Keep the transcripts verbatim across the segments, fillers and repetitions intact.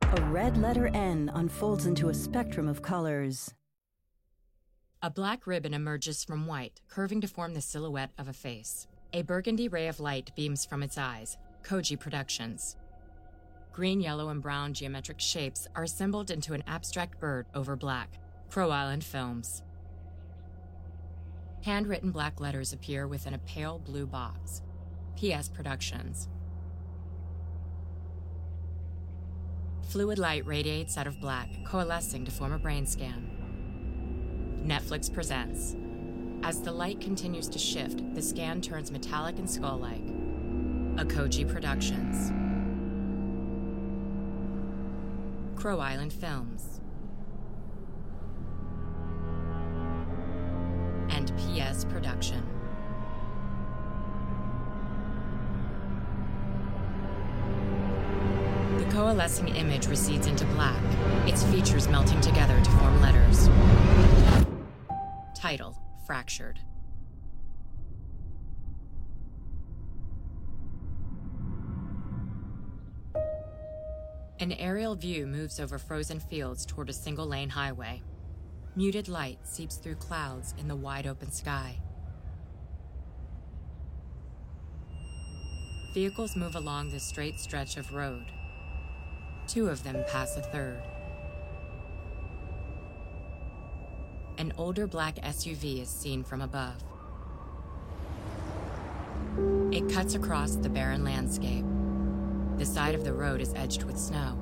A red letter N unfolds into a spectrum of colors. A black ribbon emerges from white, curving to form the silhouette of a face. A burgundy ray of light beams from its eyes. Koji Productions. Green, yellow, and brown geometric shapes are assembled into an abstract bird over black. Crow Island Films. Handwritten black letters appear within a pale blue box. P S Productions. Fluid light radiates out of black, coalescing to form a brain scan. Netflix presents. As the light continues to shift, the scan turns metallic and skull-like. A Koji Productions. Crow Island Films. And P S Production. The coalescing image recedes into black, its features melting together to form letters. Title: Fractured. An aerial view moves over frozen fields toward a single-lane highway. Muted light seeps through clouds in the wide-open sky. Vehicles move along this straight stretch of road. Two of them pass a third. An older black S U V is seen from above. It cuts across the barren landscape. The side of the road is edged with snow.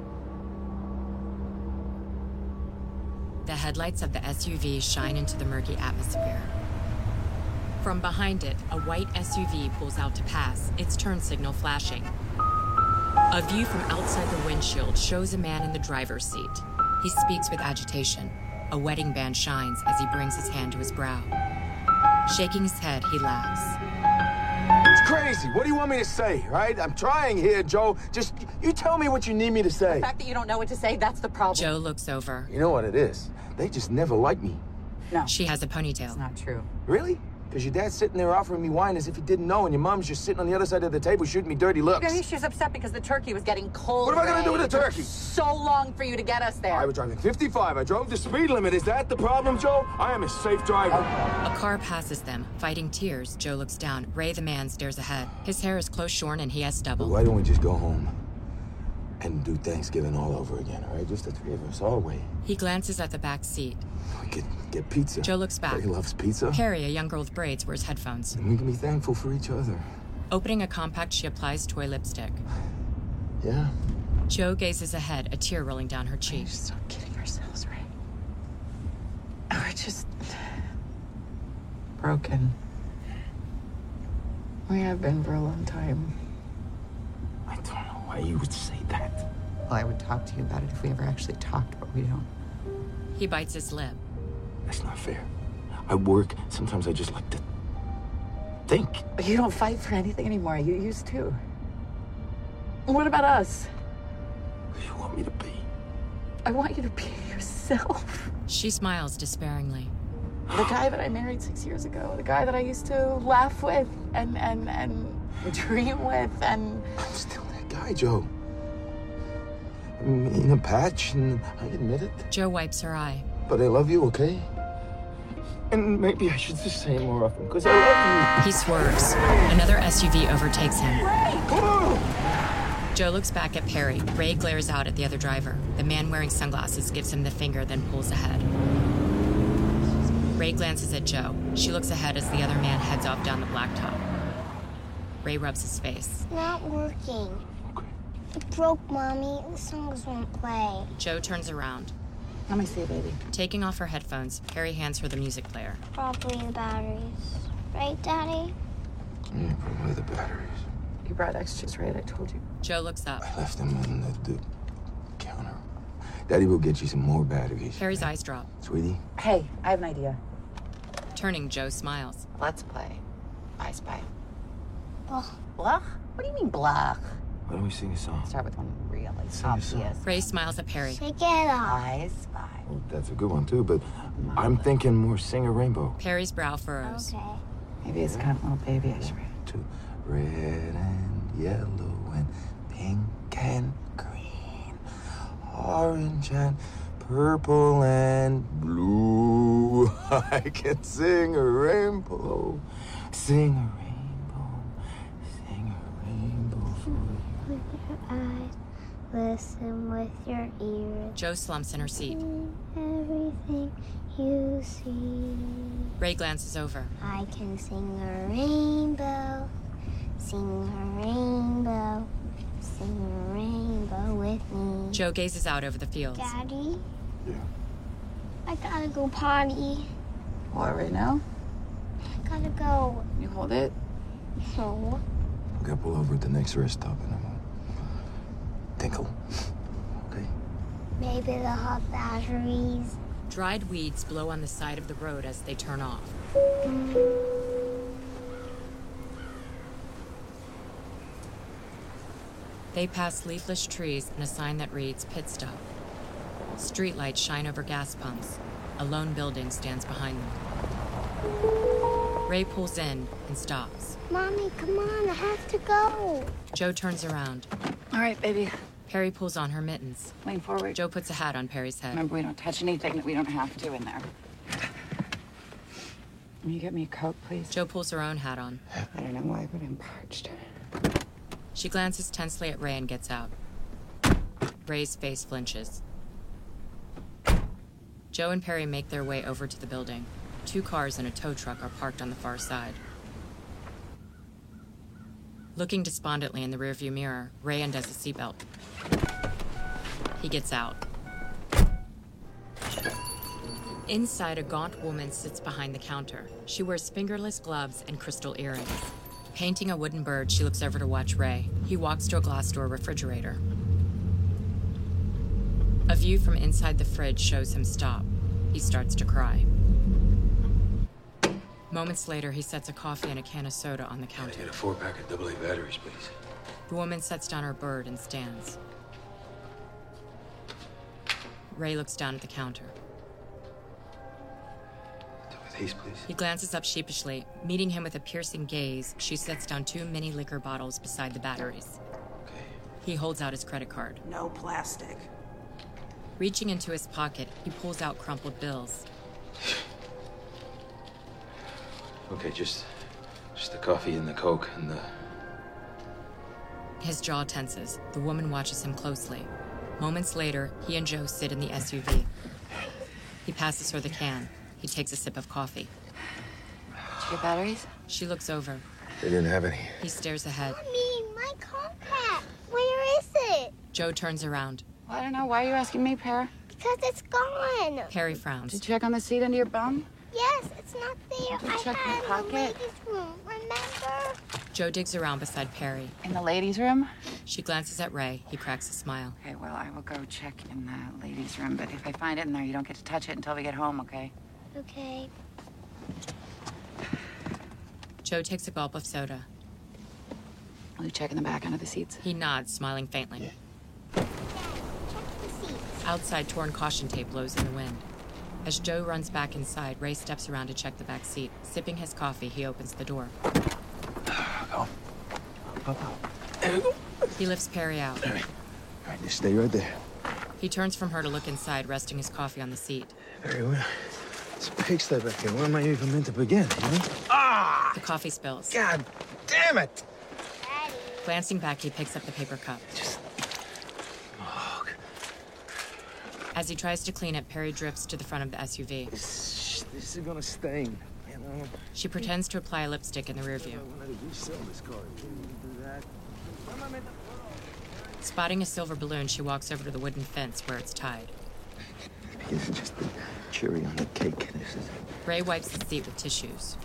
The headlights of the S U V shine into the murky atmosphere. From behind it, a white S U V pulls out to pass, its turn signal flashing. A view from outside the windshield shows a man in the driver's seat. He speaks with agitation. A wedding band shines as he brings his hand to his brow. Shaking his head, he laughs. It's crazy. What do you want me to say, right? I'm trying here, Joe. Just, you tell me what you need me to say. The fact that you don't know what to say, that's the problem. Joe looks over. You know what it is? They just never liked me. No. She has a ponytail. It's not true. Really? Because your dad's sitting there offering me wine as if he didn't know, and your mom's just sitting on the other side of the table shooting me dirty looks. Maybe she's upset because the turkey was getting cold. What am I gonna do with the Ray. turkey? It took so long for you to get us there. I was driving fifty-five. I drove the speed limit. Is that the problem, Joe? I am a safe driver. A car passes them. Fighting tears, Joe looks down. Ray, the man, stares ahead. His hair is close shorn and he has stubble. Why don't we just go home and do Thanksgiving all over again, all right? Just the three of us, all the way. He glances at the back seat. We could get pizza. Joe looks back. He loves pizza. Carrie, a young girl with braids, wears headphones. And we can be thankful for each other. Opening a compact, she applies toy lipstick. Yeah? Joe gazes ahead, a tear rolling down her cheek. We're just not kidding ourselves, Ray. We're just broken. We have been for a long time. I don't know why you would say that. Well, I would talk to you about it if we ever actually talked, but we don't. He bites his lip. That's not fair. I work. Sometimes I just like to think. You don't fight for anything anymore. You used to. What about us? What do you want me to be? I want you to be yourself. She smiles despairingly. The guy that I married six years ago. The guy that I used to laugh with and, and, and dream with and... I'm still that guy, Joe. I'm in a patch, and I admit it. Joe wipes her eye. But I love you, okay? And maybe I should just say it more often, because I love He swerves. Another S U V overtakes him. you. Whoa! Joe looks back at Perry. Ray glares out at the other driver. The man wearing sunglasses gives him the finger, then pulls ahead. Ray glances at Joe. She looks ahead as the other man heads off down the blacktop. Ray rubs his face. Not working. Okay. It broke, Mommy. The songs won't play. Joe turns around. Let me see, baby. Taking off her headphones, Perry hands her the music player. Probably the batteries. Right, Daddy? Yeah, probably the batteries. You brought extras, right? I told you. Joe looks up. I left them on the, the counter. Daddy will get you some more batteries. Perry's eyes drop. Sweetie? Hey, I have an idea. Turning, Joe smiles. Let's play I Spy. Ugh. Blah? What do you mean, blah? Why don't we sing a song? Start with one really Sing a song. obvious. Ray smiles at Perry. Shake it off. I Spy. Well, that's a good one, too, but I'm thinking more Sing a Rainbow. Perry's brow furrows. Okay. Maybe it's kind of little baby-ish, right? Two. Red and yellow and pink and green. orange and purple and blue. I can sing a rainbow, sing a rainbow, sing a rainbow for you. With your eyes, listen with your ears. Jo slumps in her seat. Everything you see. Ray glances over. I can sing a rainbow, sing a rainbow, sing a rainbow with me. Jo gazes out over the fields. Daddy, Yeah. I gotta go potty. What, right now? I gotta go. You hold it? No. I'm gonna pull over at the next rest stop and I'm gonna tinkle. Okay? Maybe the hot batteries. Dried weeds blow on the side of the road as they turn off. They pass leafless trees and a sign that reads pit stop. Streetlights shine over gas pumps. A lone building stands behind them. Ray pulls in and stops. Mommy, come on, I have to go. Jo turns around. All right, baby. Perry pulls on her mittens. Lean forward. Jo puts a hat on Perry's head. Remember, we don't touch anything that we don't have to in there. Will you get me a Coke, please? Jo pulls her own hat on. I don't know why, but I'm parched. She glances tensely at Ray and gets out. Ray's face flinches. Jo and Perry make their way over to the building. Two cars and a tow truck are parked on the far side. Looking despondently in the rearview mirror, Ray undoes his seatbelt. He gets out. Inside, a gaunt woman sits behind the counter. She wears fingerless gloves and crystal earrings. Painting a wooden bird, she looks over to watch Ray. He walks to a glass door refrigerator. A view from inside the fridge shows him stop. He starts to cry. Moments later, he sets a coffee and a can of soda on the counter. Can I get a four-pack of double A batteries, please? The woman sets down her bird and stands. Ray looks down at the counter. With haste, please. He glances up sheepishly. Meeting him with a piercing gaze, she sets down two mini liquor bottles beside the batteries. Okay. He holds out his credit card. No plastic. Reaching into his pocket, he pulls out crumpled bills. Okay, just, just the coffee and the Coke and the... His jaw tenses. The woman watches him closely. Moments later, he and Jo sit in the S U V. He passes her the can. He takes a sip of coffee. Did you get batteries? She looks over. They didn't have any. He stares ahead. Mommy, my compact. Where is it? Jo turns around. Well, I don't know. Why are you asking me, Pear? Because it's gone. Perry frowns. Did you check on the seat under your bum? Yes, it's not there. You I checked my had it in the pocket? ladies' room, remember? Jo digs around beside Perry. In the ladies' room? She glances at Ray. He cracks a smile. Okay, well, I will go check in the ladies' room, but if I find it in there, you don't get to touch it until we get home, okay? Okay. Jo takes a gulp of soda. Will you check in the back under the seats? He nods, smiling faintly. Dad, check the seats. Outside, torn caution tape blows in the wind. As Jo runs back inside, Ray steps around to check the back seat. Sipping his coffee, he opens the door. Go. Go, go. There we go. He lifts Perry out. All right. All right, just stay right there. He turns from her to look inside, resting his coffee on the seat. Very well. It's a pigsty back here. Where am I even meant to begin, you know? Ah! The coffee spills. God damn it! Daddy. Glancing back, he picks up the paper cup. Just... Oh, As he tries to clean it, Perry drifts to the front of the S U V. this, this is gonna stain, you know? She pretends to apply lipstick in the rearview. I wanted to resell this car. Can you do that? Spotting a silver balloon, she walks over to the wooden fence where it's tied. This is just the cherry on the cake. This is... Ray wipes the seat with tissues.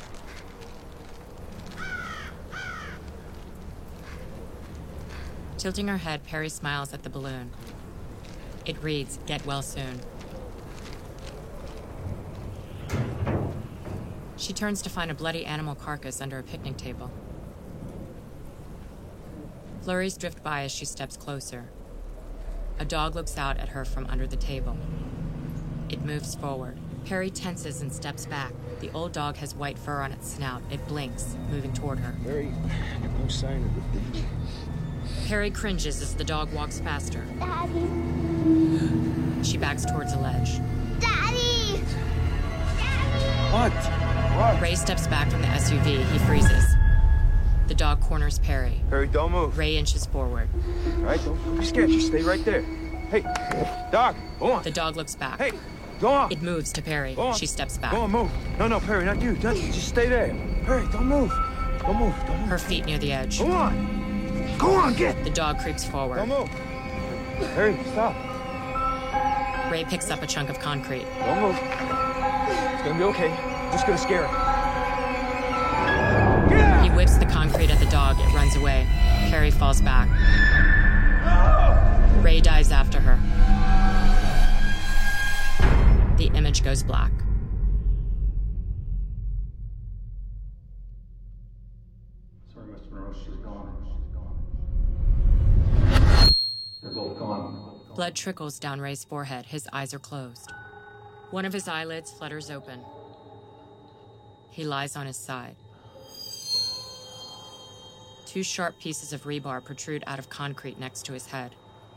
Tilting her head, Perry smiles at the balloon. It reads, "Get well soon." She turns to find a bloody animal carcass under a picnic table. Flurries drift by as she steps closer. A dog looks out at her from under the table. It moves forward. Perry tenses and steps back. The old dog has white fur on its snout. It blinks, moving toward her. Very... no sign of the... Perry cringes as the dog walks faster. Daddy. She backs towards a ledge. Daddy! What? What? Ray steps back from the S U V. He freezes. The dog corners Perry. Perry, don't move. Ray inches forward. All right, don't, don't be scared. Just stay right there. Hey, dog, go on. The dog looks back. Hey, go on. It moves to Perry. Go on. She steps back. Go on, move. No, no, Perry, not you. Just, just stay there. Perry, don't move. Don't move. Don't move. Her feet near the edge. Go on. Go on, get. The dog creeps forward. Don't move. Perry, stop. Ray picks up a chunk of concrete. Don't move. It's gonna be okay. Just gonna scare him. He whips the concrete at the dog. It runs away. Perry falls back. Ray dives after her. The image goes black. Sorry, Mister Monroe, she's gone. They're both gone. Blood trickles down Ray's forehead. His eyes are closed. One of his eyelids flutters open. He lies on his side. Two sharp pieces of rebar protrude out of concrete next to his head.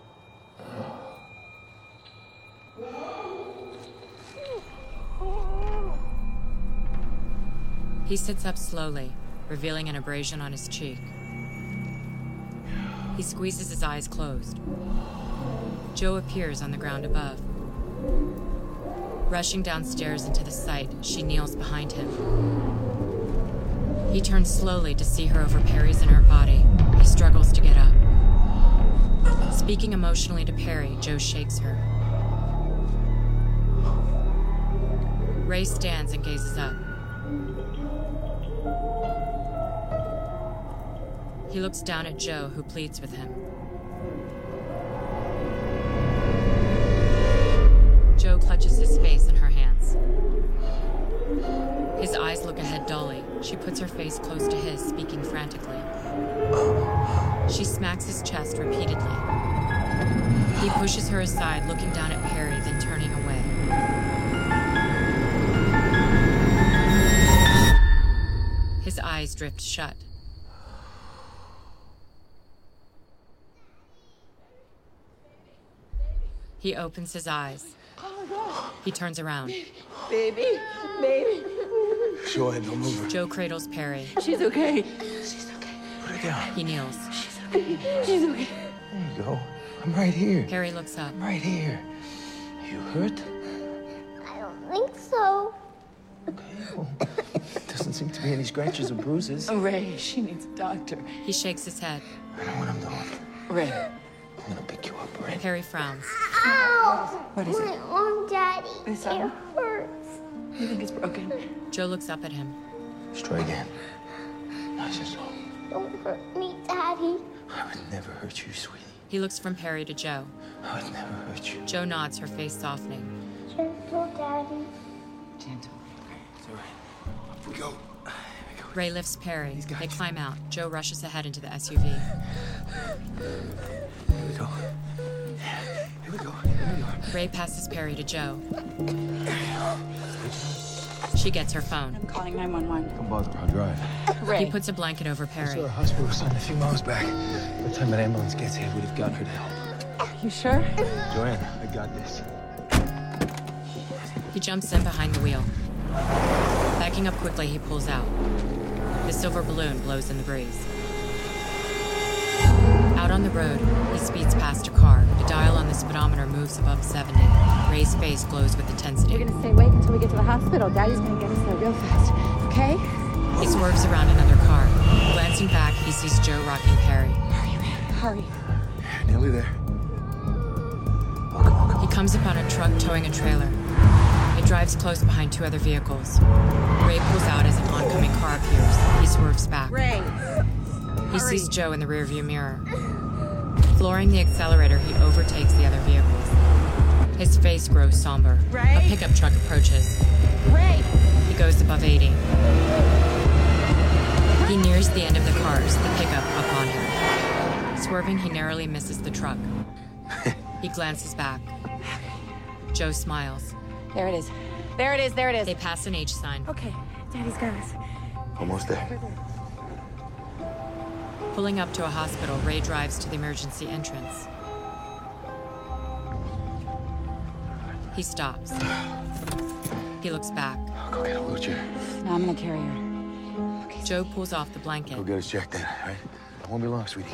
He sits up slowly, revealing an abrasion on his cheek. He squeezes his eyes closed. Joe appears on the ground above. Rushing downstairs into the site, she kneels behind him. He turns slowly to see her over Perry's inert body. He struggles to get up. Speaking emotionally to Perry, Joe shakes her. Ray stands and gazes up. He looks down at Joe, who pleads with him. Joe clutches his face in her hands. His eyes look ahead dully. She puts her face close to his, speaking frantically. She smacks his chest repeatedly. He pushes her aside, looking down at Perry, then turning away. His eyes drift shut. He opens his eyes. He turns around. Baby, baby. Go ahead, don't move her. Joe cradles Perry. She's okay. She's okay. Put her down. He kneels. She's okay. She's okay. There you go. I'm right here. Perry looks up. I'm right here. You hurt? I don't think so. Okay, well, doesn't seem to be any scratches or bruises. Oh, Ray, she needs a doctor. He shakes his head. I know what I'm doing. Ray. I'm gonna pick you up, right? Perry frowns. Ow! What is My it? arm, Daddy. Is It that- hurts. You think it's broken? Joe looks up at him. Let's try again. Nice and slow. Don't hurt me, Daddy. I would never hurt you, sweetie. He looks from Perry to Joe. I would never hurt you. Joe nods, her face softening. Gentle, Daddy. Gentle. It's all right. Up we go. Here we go. Ray lifts Perry. got They you. climb out. Joe rushes ahead into the S U V. Here we go. Here we go. Here we go. Ray passes Perry to Joe. She gets her phone. I'm calling nine one one. Don't bother. I'll drive. Ray. Oh. He puts a blanket over Perry. Our hospital was a few miles back. By the time an ambulance gets here, we'd have gotten her to help. You sure? Joanne, I got this. He jumps in behind the wheel. Backing up quickly, he pulls out. The silver balloon blows in the breeze. Out on the road, he speeds past a car. The dial on the speedometer moves above seventy. Ray's face glows with intensity. We're gonna stay awake until we get to the hospital. Daddy's gonna get us there real fast. Okay? He swerves around another car. Glancing back, he sees Joe rocking Perry. Hurry, Ray. Hurry. Nearly there. Oh, come on, come He on. comes upon a truck towing a trailer. It drives close behind two other vehicles. Ray pulls out as an oncoming car appears. He swerves back. Ray. He sees Joe in the rearview mirror. Flooring the accelerator, he overtakes the other vehicles. His face grows somber. Ray? A pickup truck approaches. Ray. He goes above eighty. He nears the end of the cars, the pickup up on him. Swerving, he narrowly misses the truck. He glances back. Joe smiles. There it is. There it is. There it is. They pass an H sign. Okay. Daddy's got us. Almost there. Pulling up to a hospital, Ray drives to the emergency entrance. He stops. He looks back. I'll go get a wheelchair. No, I'm gonna carry her. Joe pulls off the blanket. Go get us checked in, all right? I won't be long, sweetie.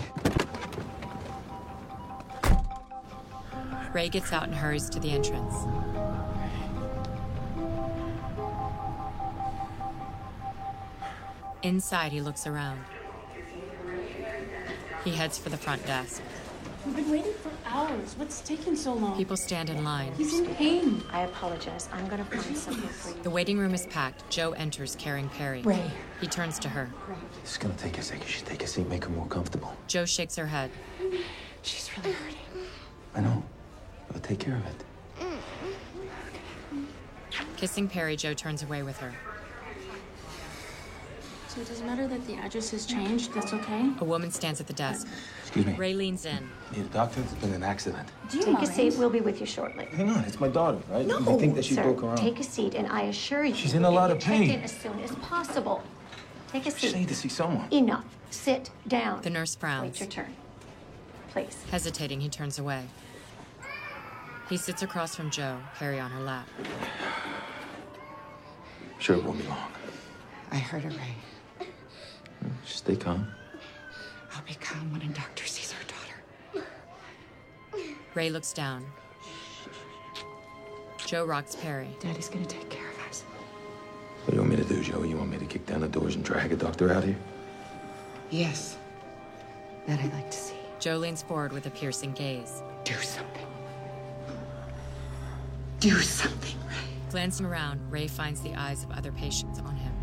Ray gets out and hurries to the entrance. Inside, he looks around. He heads for the front desk. We've been waiting for hours. What's taking so long? People stand in line. He's in pain. I apologize. I'm gonna find something for you. The waiting room is packed. Joe enters carrying Perry. Ray. He turns to her. It's gonna take a second. You should take a seat, make her more comfortable. Joe shakes her head. She's really hurting. I know. I'll take care of it. Kissing Perry, Joe turns away with her. So it doesn't matter that the address has changed. That's okay? A woman stands at the desk. Excuse me. Ray leans in. Need a doctor? There's been an accident. Do you Take a mind? seat. We'll be with you shortly. Hang on, it's my daughter, right? No, They think that she sir, broke her arm. take a seat, and I assure you, She's in we'll a lot get of you checked pain. in as soon as possible. Take a She just need seat. to see someone. Enough. Sit down. The nurse frowns. Wait your turn. Please. Hesitating, he turns away. He sits across from Joe, Perry on her lap. Sure, it won't be long. I heard her, Ray. Just stay calm. I'll be calm when a doctor sees our daughter. Ray looks down. Joe rocks Perry. Daddy's gonna take care of us. What do you want me to do, Joey? You want me to kick down the doors and drag a doctor out here? Yes. That I'd like to see. Joe leans forward with a piercing gaze. Do something. Do something, Ray. Glancing around, Ray finds the eyes of other patients on him.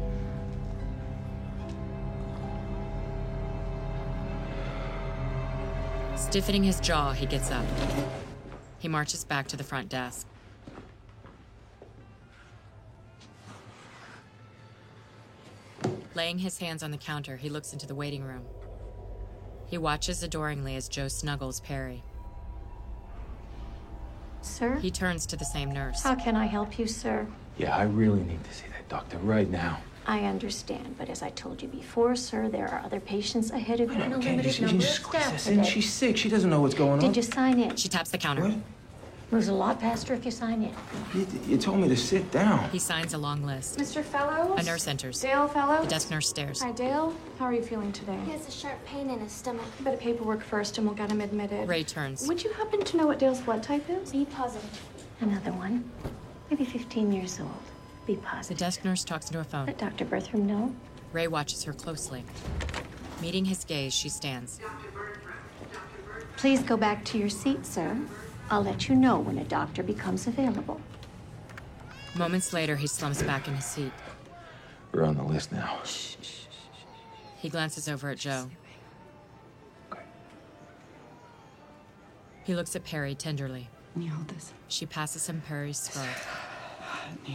Stiffening his jaw, he gets up. He marches back to the front desk. Laying his hands on the counter, he looks into the waiting room. He watches adoringly as Joe snuggles Perry. Sir? He turns to the same nurse. How can I help you, sir? Yeah, I really need to see that doctor right now. I understand, but as I told you before, sir, there are other patients ahead of you and a Okay, limited just, number of just squeeze staff this in. today. She's sick. She doesn't know what's going on. Did you sign in? She taps the counter. What? Moves a lot faster if you sign in. You, you told me to sit down. He signs a long list. Mister Fellows? A nurse enters. Dale Fellows? The desk nurse stares. Hi, Dale. How are you feeling today? He has a sharp pain in his stomach. A bit of paperwork first and we'll get him admitted. Ray turns. Would you happen to know what Dale's blood type is? Be positive. Another one. Maybe fifteen years old. Be The positive. desk nurse talks into a phone. Let Doctor Bertram know. Ray watches her closely. Meeting his gaze, she stands. Please go back to your seat, sir. I'll let you know when a doctor becomes available. Moments later, he slumps back in his seat. We're on the list now. He glances over at Joe. Okay. He looks at Perry tenderly. Can you hold this? She passes him Perry's scarf. Here.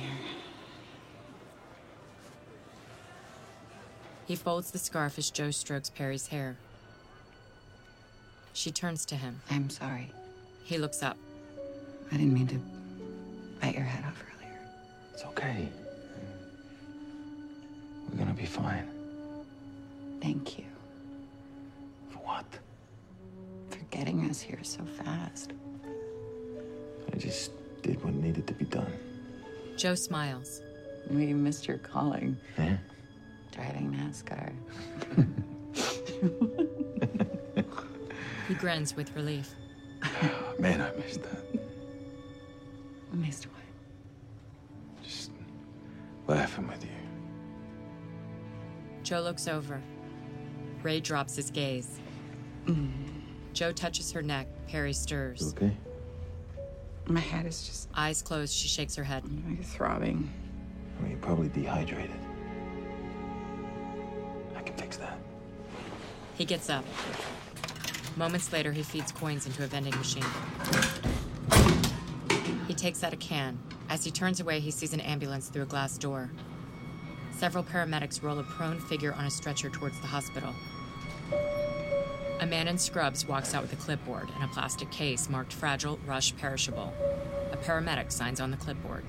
He folds the scarf as Joe strokes Perry's hair. She turns to him. I'm sorry. He looks up. I didn't mean to bite your head off earlier. It's okay. We're gonna be fine. Thank you For what? for getting us here so fast. I just did what needed to be done. Joe smiles. We missed your calling. Yeah? Driving NASCAR. He grins with relief. Man, I missed that. Missed what? Just laughing with you. Joe looks over. Ray drops his gaze. Joe touches her neck. Perry You stirs. okay? My head is just Eyes closed, she shakes her head. like throbbing. I mean, you're probably dehydrated. I can fix that. He gets up. Moments later, he feeds coins into a vending machine. He takes out a can. As he turns away, he sees an ambulance through a glass door. Several paramedics roll a prone figure on a stretcher towards the hospital. A man in scrubs walks out with a clipboard and a plastic case marked Fragile, Rush, Perishable. A paramedic signs on the clipboard.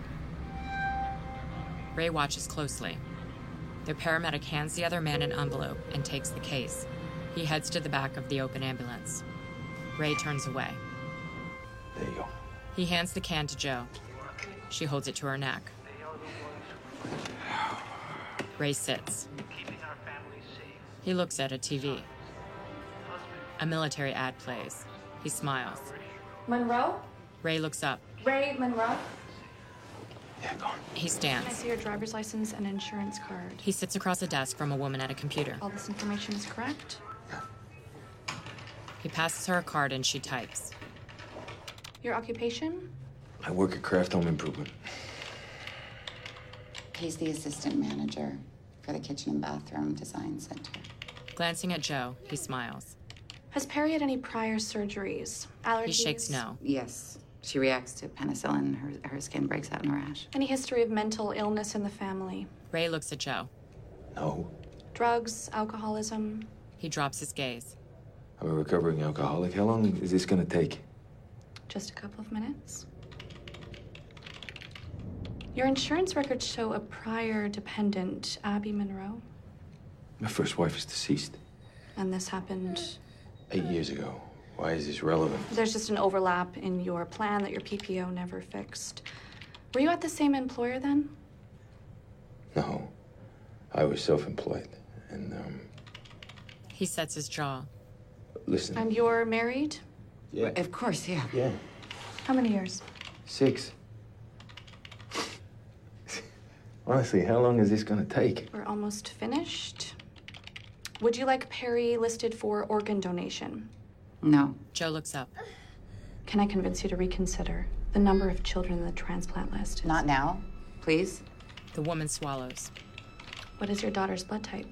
Ray watches closely. The paramedic hands the other man an envelope and takes the case. He heads to the back of the open ambulance. Ray turns away. There you go. He hands the can to Joe. She holds it to her neck. Ray sits. He looks at a T V. A military ad plays. He smiles. Monroe? Ray looks up. Ray Monroe? Yeah, go on. He Can I stands. see your driver's license and insurance card? He sits across a desk from a woman at a computer. All this information is correct? He passes her a card and she types. Your occupation? I work at Craft Home Improvement. He's the assistant manager for the kitchen and bathroom design center. Glancing at Joe, he smiles. Has Perry had any prior surgeries? Allergies? He shakes no. Yes, she reacts to penicillin. Her, her skin breaks out in a rash. Any history of mental illness in the family? Ray looks at Joe. No. Drugs, alcoholism? He drops his gaze. I'm a recovering alcoholic. How long is this gonna take? Just a couple of minutes. Your insurance records show a prior dependent, Abby Monroe. My first wife is deceased And this happened. eight years ago. Why is this relevant? There's just an overlap in your plan that your P P O never fixed. Were you at the same employer then? No. I was self-employed. And, um, He sets his jaw. listen. And you're married? Yeah. Of course, yeah. Yeah. How many years? Six. Honestly, how long is this gonna take? We're almost finished. Would you like Perry listed for organ donation? No. Joe looks up. Can I convince you to reconsider the number of children in the transplant list? is- Not now, please. The woman swallows. What is your daughter's blood type?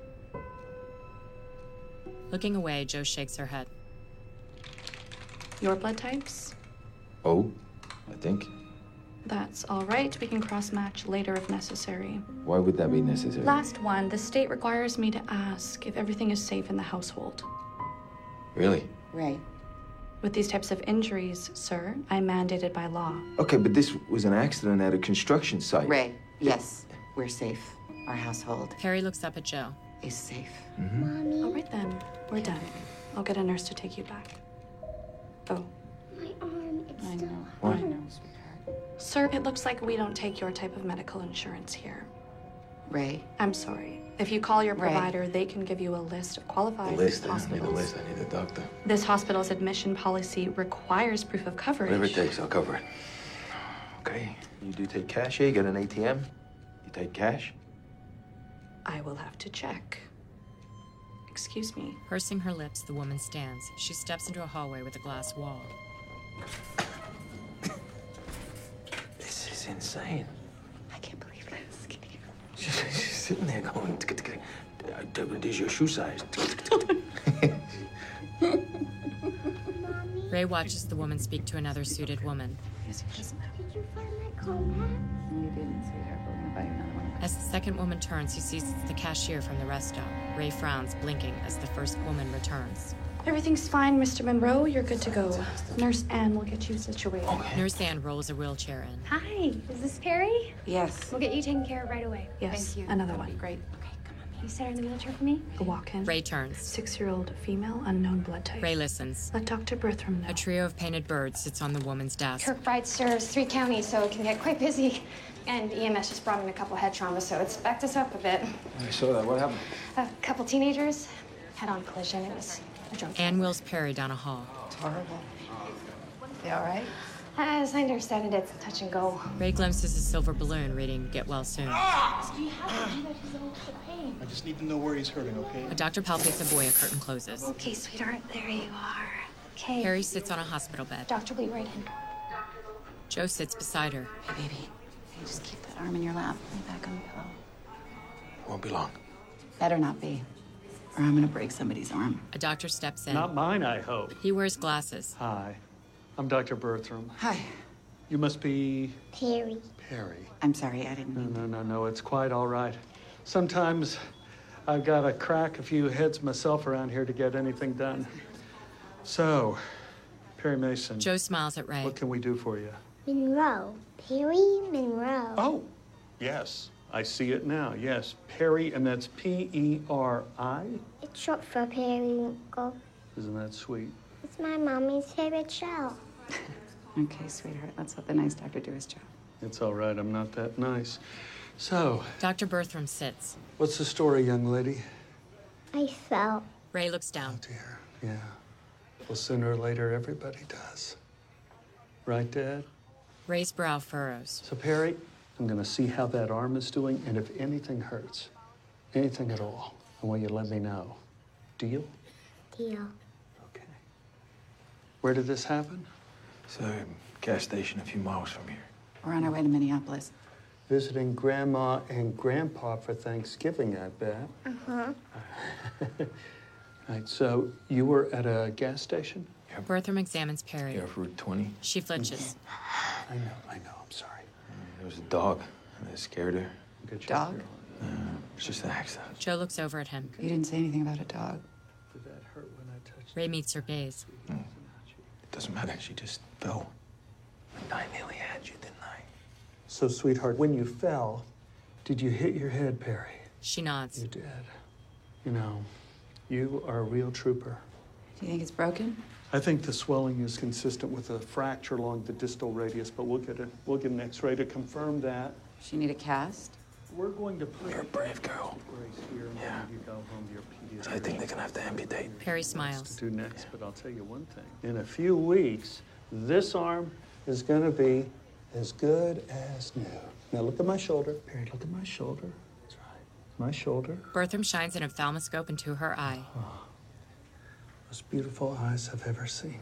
Looking away, Joe shakes her head. Your blood types? Oh, I think. That's all right. We can cross-match later if necessary. Why would that be necessary? Last one. The state requires me to ask if everything is safe in the household. Really? Ray. With these types of injuries, sir, I'm mandated by law. Okay, but this was an accident at a construction site. Ray, yes, we're safe. Our household Perry looks up at Joe. is safe. Mm-hmm. All right, then. We're done. I'll get a nurse to take you back. Oh. My arm, it's I still know. What? I know, sweetheart. Sir, it looks like we don't take your type of medical insurance here. Ray, I'm sorry. If you call your Right. provider, they can give you a list of The qualified list. I don't need hospitals. a list. I need a doctor. This hospital's admission policy requires proof of coverage. Whatever it takes, I'll cover it. Okay. You do take cash here? You got an A T M? You take cash? I will have to check. Excuse me. Pursing her lips, the woman stands. She steps into a hallway with a glass wall. This is insane. I can't believe this. Can you- She's, she's sitting there going, "Tick, tick, tick. Uh, This is your shoe size." Ray watches the woman speak to another suited woman. Yes, it doesn't matter. Did you find my compact? You didn't, sweetheart, but we're gonna buy you another one. As the second woman turns, he sees it's the cashier from the rest stop. Ray frowns, blinking, as the first woman returns. Everything's fine, Mister Monroe. You're good to go. Nurse Ann will get you situated. Nurse Ann rolls a wheelchair in. Hi, is this Perry? Yes. We'll get you taken care of right away. Yes, Thank you. another That'd one. be great. Okay, come on. You set her in the wheelchair for me? A walk-in. Ray turns. Six-year-old female, unknown blood type. Ray listens. Let Doctor Bertram know. A trio of painted birds sits on the woman's desk. Kirkbride serves three counties, so it can get quite busy. And E M S just brought in a couple head traumas, so it's backed us up a bit. I saw that. What happened? A couple teenagers, head-on collision. It was a drunk. Ann wheels Perry down a hall. It's horrible. They all right? As I understand it, it's touch and go. Ray glimpses a silver balloon reading, "Get well soon." I just need to know where he's hurting, okay? A doctor palpates a boy, a curtain closes. Okay, sweetheart, there you are. Okay. Perry sits on a hospital bed. Doctor will be right in. Joe sits beside her. Hey, baby. Hey, just keep that arm in your lap. Lay back on the pillow. Won't be long. Better not be, or I'm gonna break somebody's arm. A doctor steps in. Not mine, I hope. He wears glasses. Hi, I'm Doctor Bertram. Hi. You must be Perry. Perry. I'm sorry, I didn't No, mean no, no, no, it's quite all right. Sometimes I've got to crack a few heads myself around here to get anything done. So, Perry Mason. Joe smiles at Ray. What can we do for you? Monroe. Perry Monroe. Oh, yes, I see it now. Yes, Perry, and that's P E R I. It's short for periwinkle. Isn't that sweet? It's my mommy's favorite show. Okay, sweetheart, let's let the nice doctor do his job. It's all right, I'm not that nice. So, Doctor Bertram sits. what's the story, young lady? I fell. Ray looks down. Oh, dear. Yeah. Well, sooner or later, everybody does. Right, Dad? Ray's brow furrows. So, Perry, I'm gonna see how that arm is doing, and if anything hurts, anything at all, I want you to let me know. Deal? Deal. Okay. Where did this happen? It's a gas station a few miles from here. We're on our way to Minneapolis. Visiting Grandma and Grandpa for Thanksgiving, I bet. Uh-huh. Right, so you were at a gas station? Yep. Bertram examines Perry. Yeah, off Route twenty. She flinches. I know, I know, I'm sorry. There was a dog, and it scared her. Good job, Dog? girl. Uh, it's just an accident. Joe looks over at him. You didn't say anything about a dog. Did that hurt when I touched Ray meets her gaze. Mm. It doesn't matter. She just fell. And I nearly had you, didn't I? So, sweetheart, when you fell, did you hit your head, Perry? She nods. You did. You know, you are a real trooper. Do you think it's broken? I think the swelling is consistent with a fracture along the distal radius, but we'll get a we'll get an X-ray to confirm that. She need a cast? We're going to put You're a brave girl. Grace here, and Yeah. then you go home to your pediatrician. I think they're gonna have to amputate. Perry smiles. To do next, but I'll tell you one thing. In a few weeks, this arm is going to be as good as new. Now look at my shoulder. Perry, look at my shoulder. That's right. My shoulder. Bertram shines an ophthalmoscope into her eye. Most beautiful eyes I've ever seen.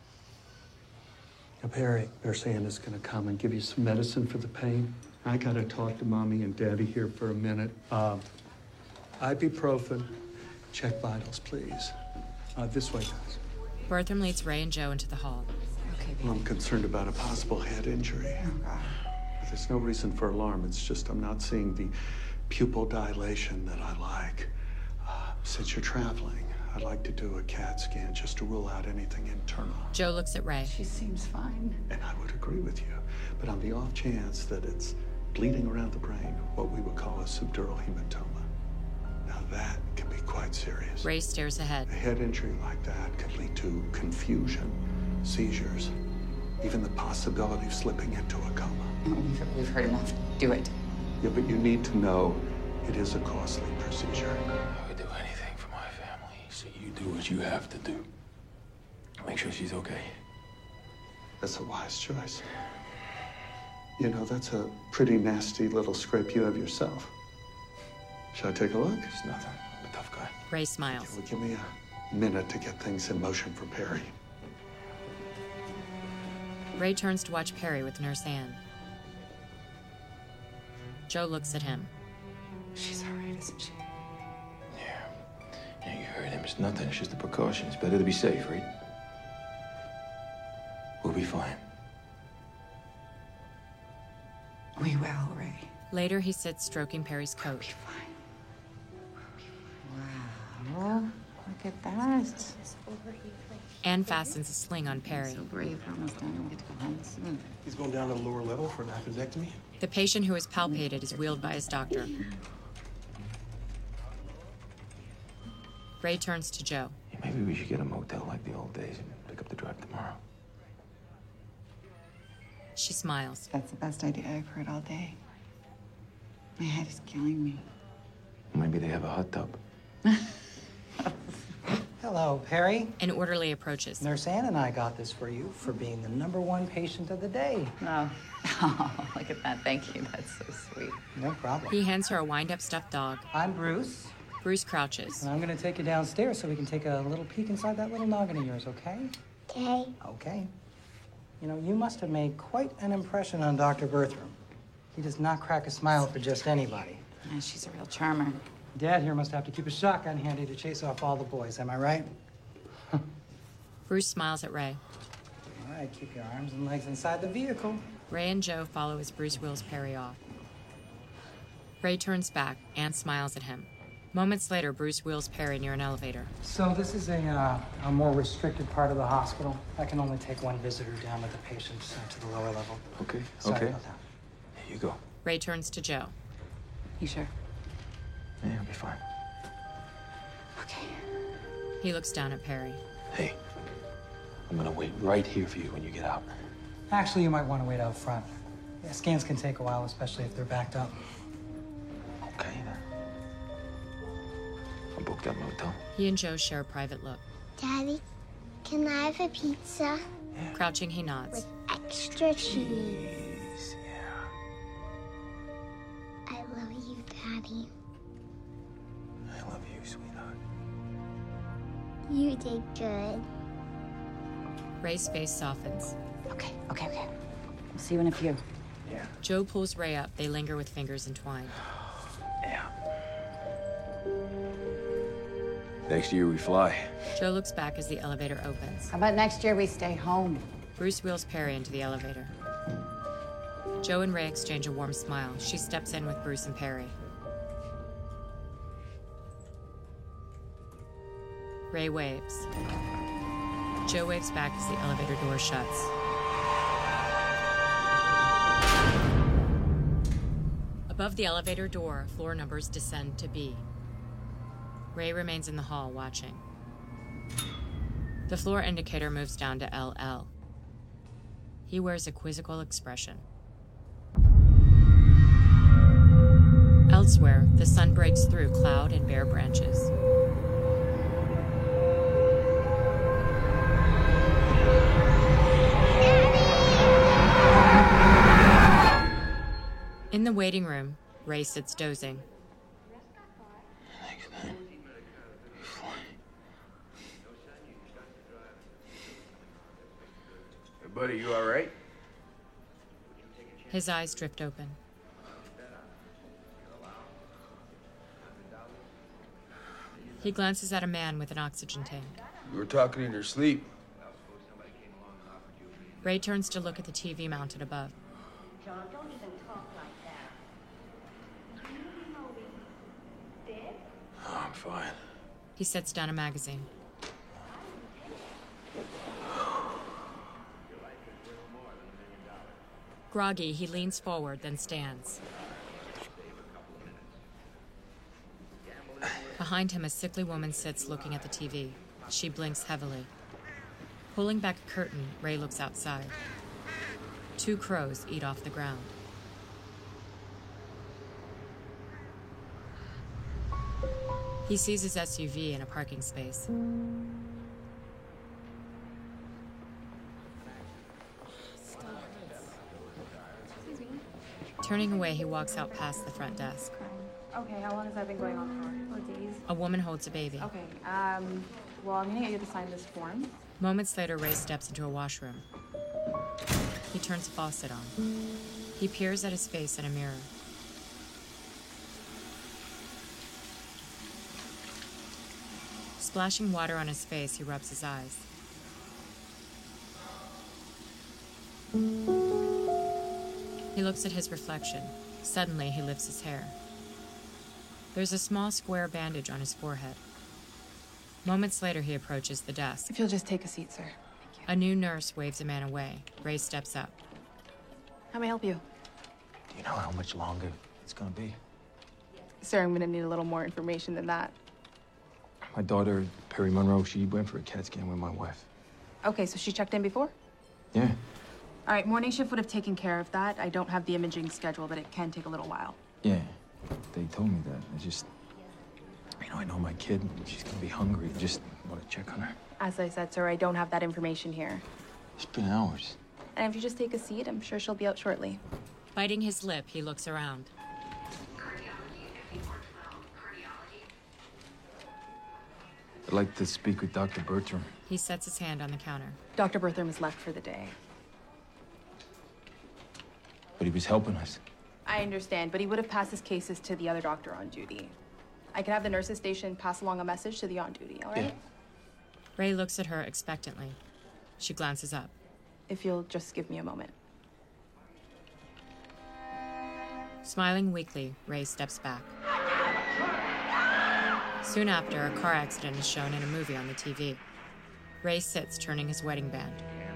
Now, Perry, Nurse Ann is going to come and give you some medicine for the pain. I got to talk to Mommy and Daddy here for a minute. Uh, ibuprofen. Check vitals, please. Uh, this way, guys. Bertram leads Ray and Joe into the hall. Okay, baby. Well, I'm concerned about a possible head injury. Oh, God. But there's no reason for alarm. It's just I'm not seeing the pupil dilation that I like. Uh, since you're traveling, I'd like to do a CAT scan just to rule out anything internal. Joe looks at Ray. She seems fine. And I would agree with you. But on the off chance that it's bleeding around the brain, what we would call a subdural hematoma. Now that can be quite serious. Ray stares ahead. A head injury like that could lead to confusion, seizures, even the possibility of slipping into a coma. We've, we've heard enough. Do it. Yeah, but you need to know it is a costly procedure. I would do anything for my family, so you do what you have to do. Make sure she's okay. That's a wise choice. You know, that's a pretty nasty little scrape you have yourself. Should I take a look? It's nothing. I'm a tough guy. Ray smiles. Well, give me a minute to get things in motion for Perry. Ray turns to watch Perry with Nurse Ann. Joe looks at him. She's all right, isn't she? Yeah. Yeah, you heard him. It's nothing. It's just a precaution. It's better to be safe, right? We'll be fine. We will, Ray. Later, he sits stroking Perry's coat. Be fine. Wow. Look at that. Ann fastens a sling on Perry. So brave. We're almost done. We get to go home soon. He's going down to the lower level for an appendectomy. The patient who is palpated is wheeled by his doctor. Ray turns to Joe. Yeah, maybe we should get a motel like the old days and pick up the drive tomorrow. She smiles. That's the best idea I've heard all day. My head is killing me. Maybe they have a hot tub. Hello, Perry. An orderly approaches. Nurse Ann and I got this for you for being the number one patient of the day. Oh. Oh, look at that. Thank you. That's so sweet. No problem. He hands her a wind-up stuffed dog. I'm Bruce. Bruce crouches. And I'm going to take you downstairs so we can take a little peek inside that little noggin of yours, okay? Okay. Okay. You know, you must have made quite an impression on Doctor Bertram. He does not crack a smile for just anybody. Yeah, she's a real charmer. Dad here must have to keep a shotgun handy to chase off all the boys, am I right? Bruce smiles at Ray. All right, keep your arms and legs inside the vehicle. Ray and Joe follow as Bruce wheels Perry off. Ray turns back and smiles at him. Moments later, Bruce wheels Perry near an elevator. So this is a, uh, a more restricted part of the hospital. I can only take one visitor down with the patients uh, to the lower level. Okay, Sorry okay. about that. Here you go. Ray turns to Joe. You sure? Yeah, I'll be fine. Okay. He looks down at Perry. Hey, I'm gonna wait right here for you when you get out. Actually, you might want to wait out front. Yeah, scans can take a while, especially if they're backed up. Okay, then. I'll book that motel. He and Joe share a private look. Daddy, can I have a pizza? Crouching, he nods. With extra cheese. Yeah. I love you, Daddy. I love you, sweetheart. You did good. Ray's face softens. Okay, okay, okay. We'll see you in a few. Yeah. Joe pulls Ray up. They linger with fingers entwined. Yeah. Next year we fly. Joe looks back as the elevator opens. How about next year we stay home? Bruce wheels Perry into the elevator. Joe and Ray exchange a warm smile. She steps in with Bruce and Perry. Ray waves. Joe waves back as the elevator door shuts. Above the elevator door, floor numbers descend to B. Ray remains in the hall, watching. The floor indicator moves down to L L. He wears a quizzical expression. Elsewhere, the sun breaks through cloud and bare branches. In the waiting room, Ray sits dozing. Hey, buddy, you all right? His eyes drift open. He glances at a man with an oxygen tank. You were talking in your sleep. Ray turns to look at the T V mounted above. John, don't even talk like that. Oh, I'm fine. He sets down a magazine. Groggy, he leans forward, then stands. Behind him, a sickly woman sits looking at the T V. She blinks heavily. Pulling back a curtain, Ray looks outside. Two crows eat off the ground. He sees his S U V in a parking space. Turning away, he walks out past the front desk. Okay, how long has that been going on for? Oh, days. A woman holds a baby. Okay, um, well, I'm gonna get you to sign this form. Moments later, Ray steps into a washroom. He turns a faucet on. He peers at his face in a mirror. Splashing water on his face, he rubs his eyes. He looks at his reflection. Suddenly, he lifts his hair. There's a small square bandage on his forehead. Moments later, he approaches the desk. If you'll just take a seat, sir. Thank you. A new nurse waves a man away. Ray steps up. How may I help you? Do you know how much longer it's gonna be? Sir, I'm gonna need a little more information than that. My daughter, Perry Monroe, she went for a CAT scan with my wife. Okay, so she checked in before? Yeah. All right, morning shift would have taken care of that. I don't have the imaging schedule, but it can take a little while. Yeah. They told me that. I just, you know, I know my kid. She's gonna be hungry. Just want to check on her. As I said, sir, I don't have that information here. It's been hours. And if you just take a seat, I'm sure she'll be out shortly. Biting his lip, he looks around. I'd like to speak with Doctor Bertram. He sets his hand on the counter. Doctor Bertram has left for the day. But he was helping us. I understand, but he would have passed his cases to the other doctor on duty. I can have the nurses station pass along a message to the on duty, all right? Yeah. Ray looks at her expectantly. She glances up. If you'll just give me a moment. Smiling weakly, Ray steps back. Soon after, a car accident is shown in a movie on the T V. Ray sits, turning his wedding band.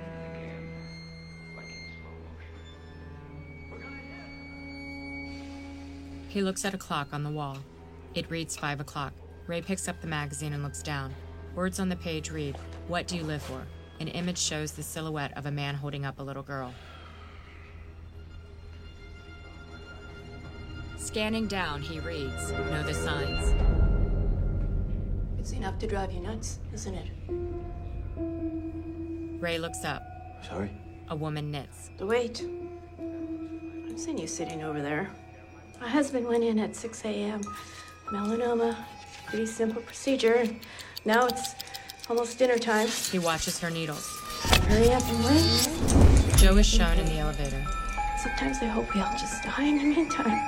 He looks at a clock on the wall. It reads five o'clock. Ray picks up the magazine and looks down. Words on the page read, "What do you live for?" An image shows the silhouette of a man holding up a little girl. Scanning down, he reads, know the signs. It's enough to drive you nuts, isn't it? Ray looks up. Sorry? A woman knits. The wait. I've seen you sitting over there. My husband went in at six a m Melanoma. Pretty simple procedure. Now it's almost dinner time. He watches her needles. Hurry up and wait. Joe is shown in the elevator. Sometimes I hope we all just die in the meantime.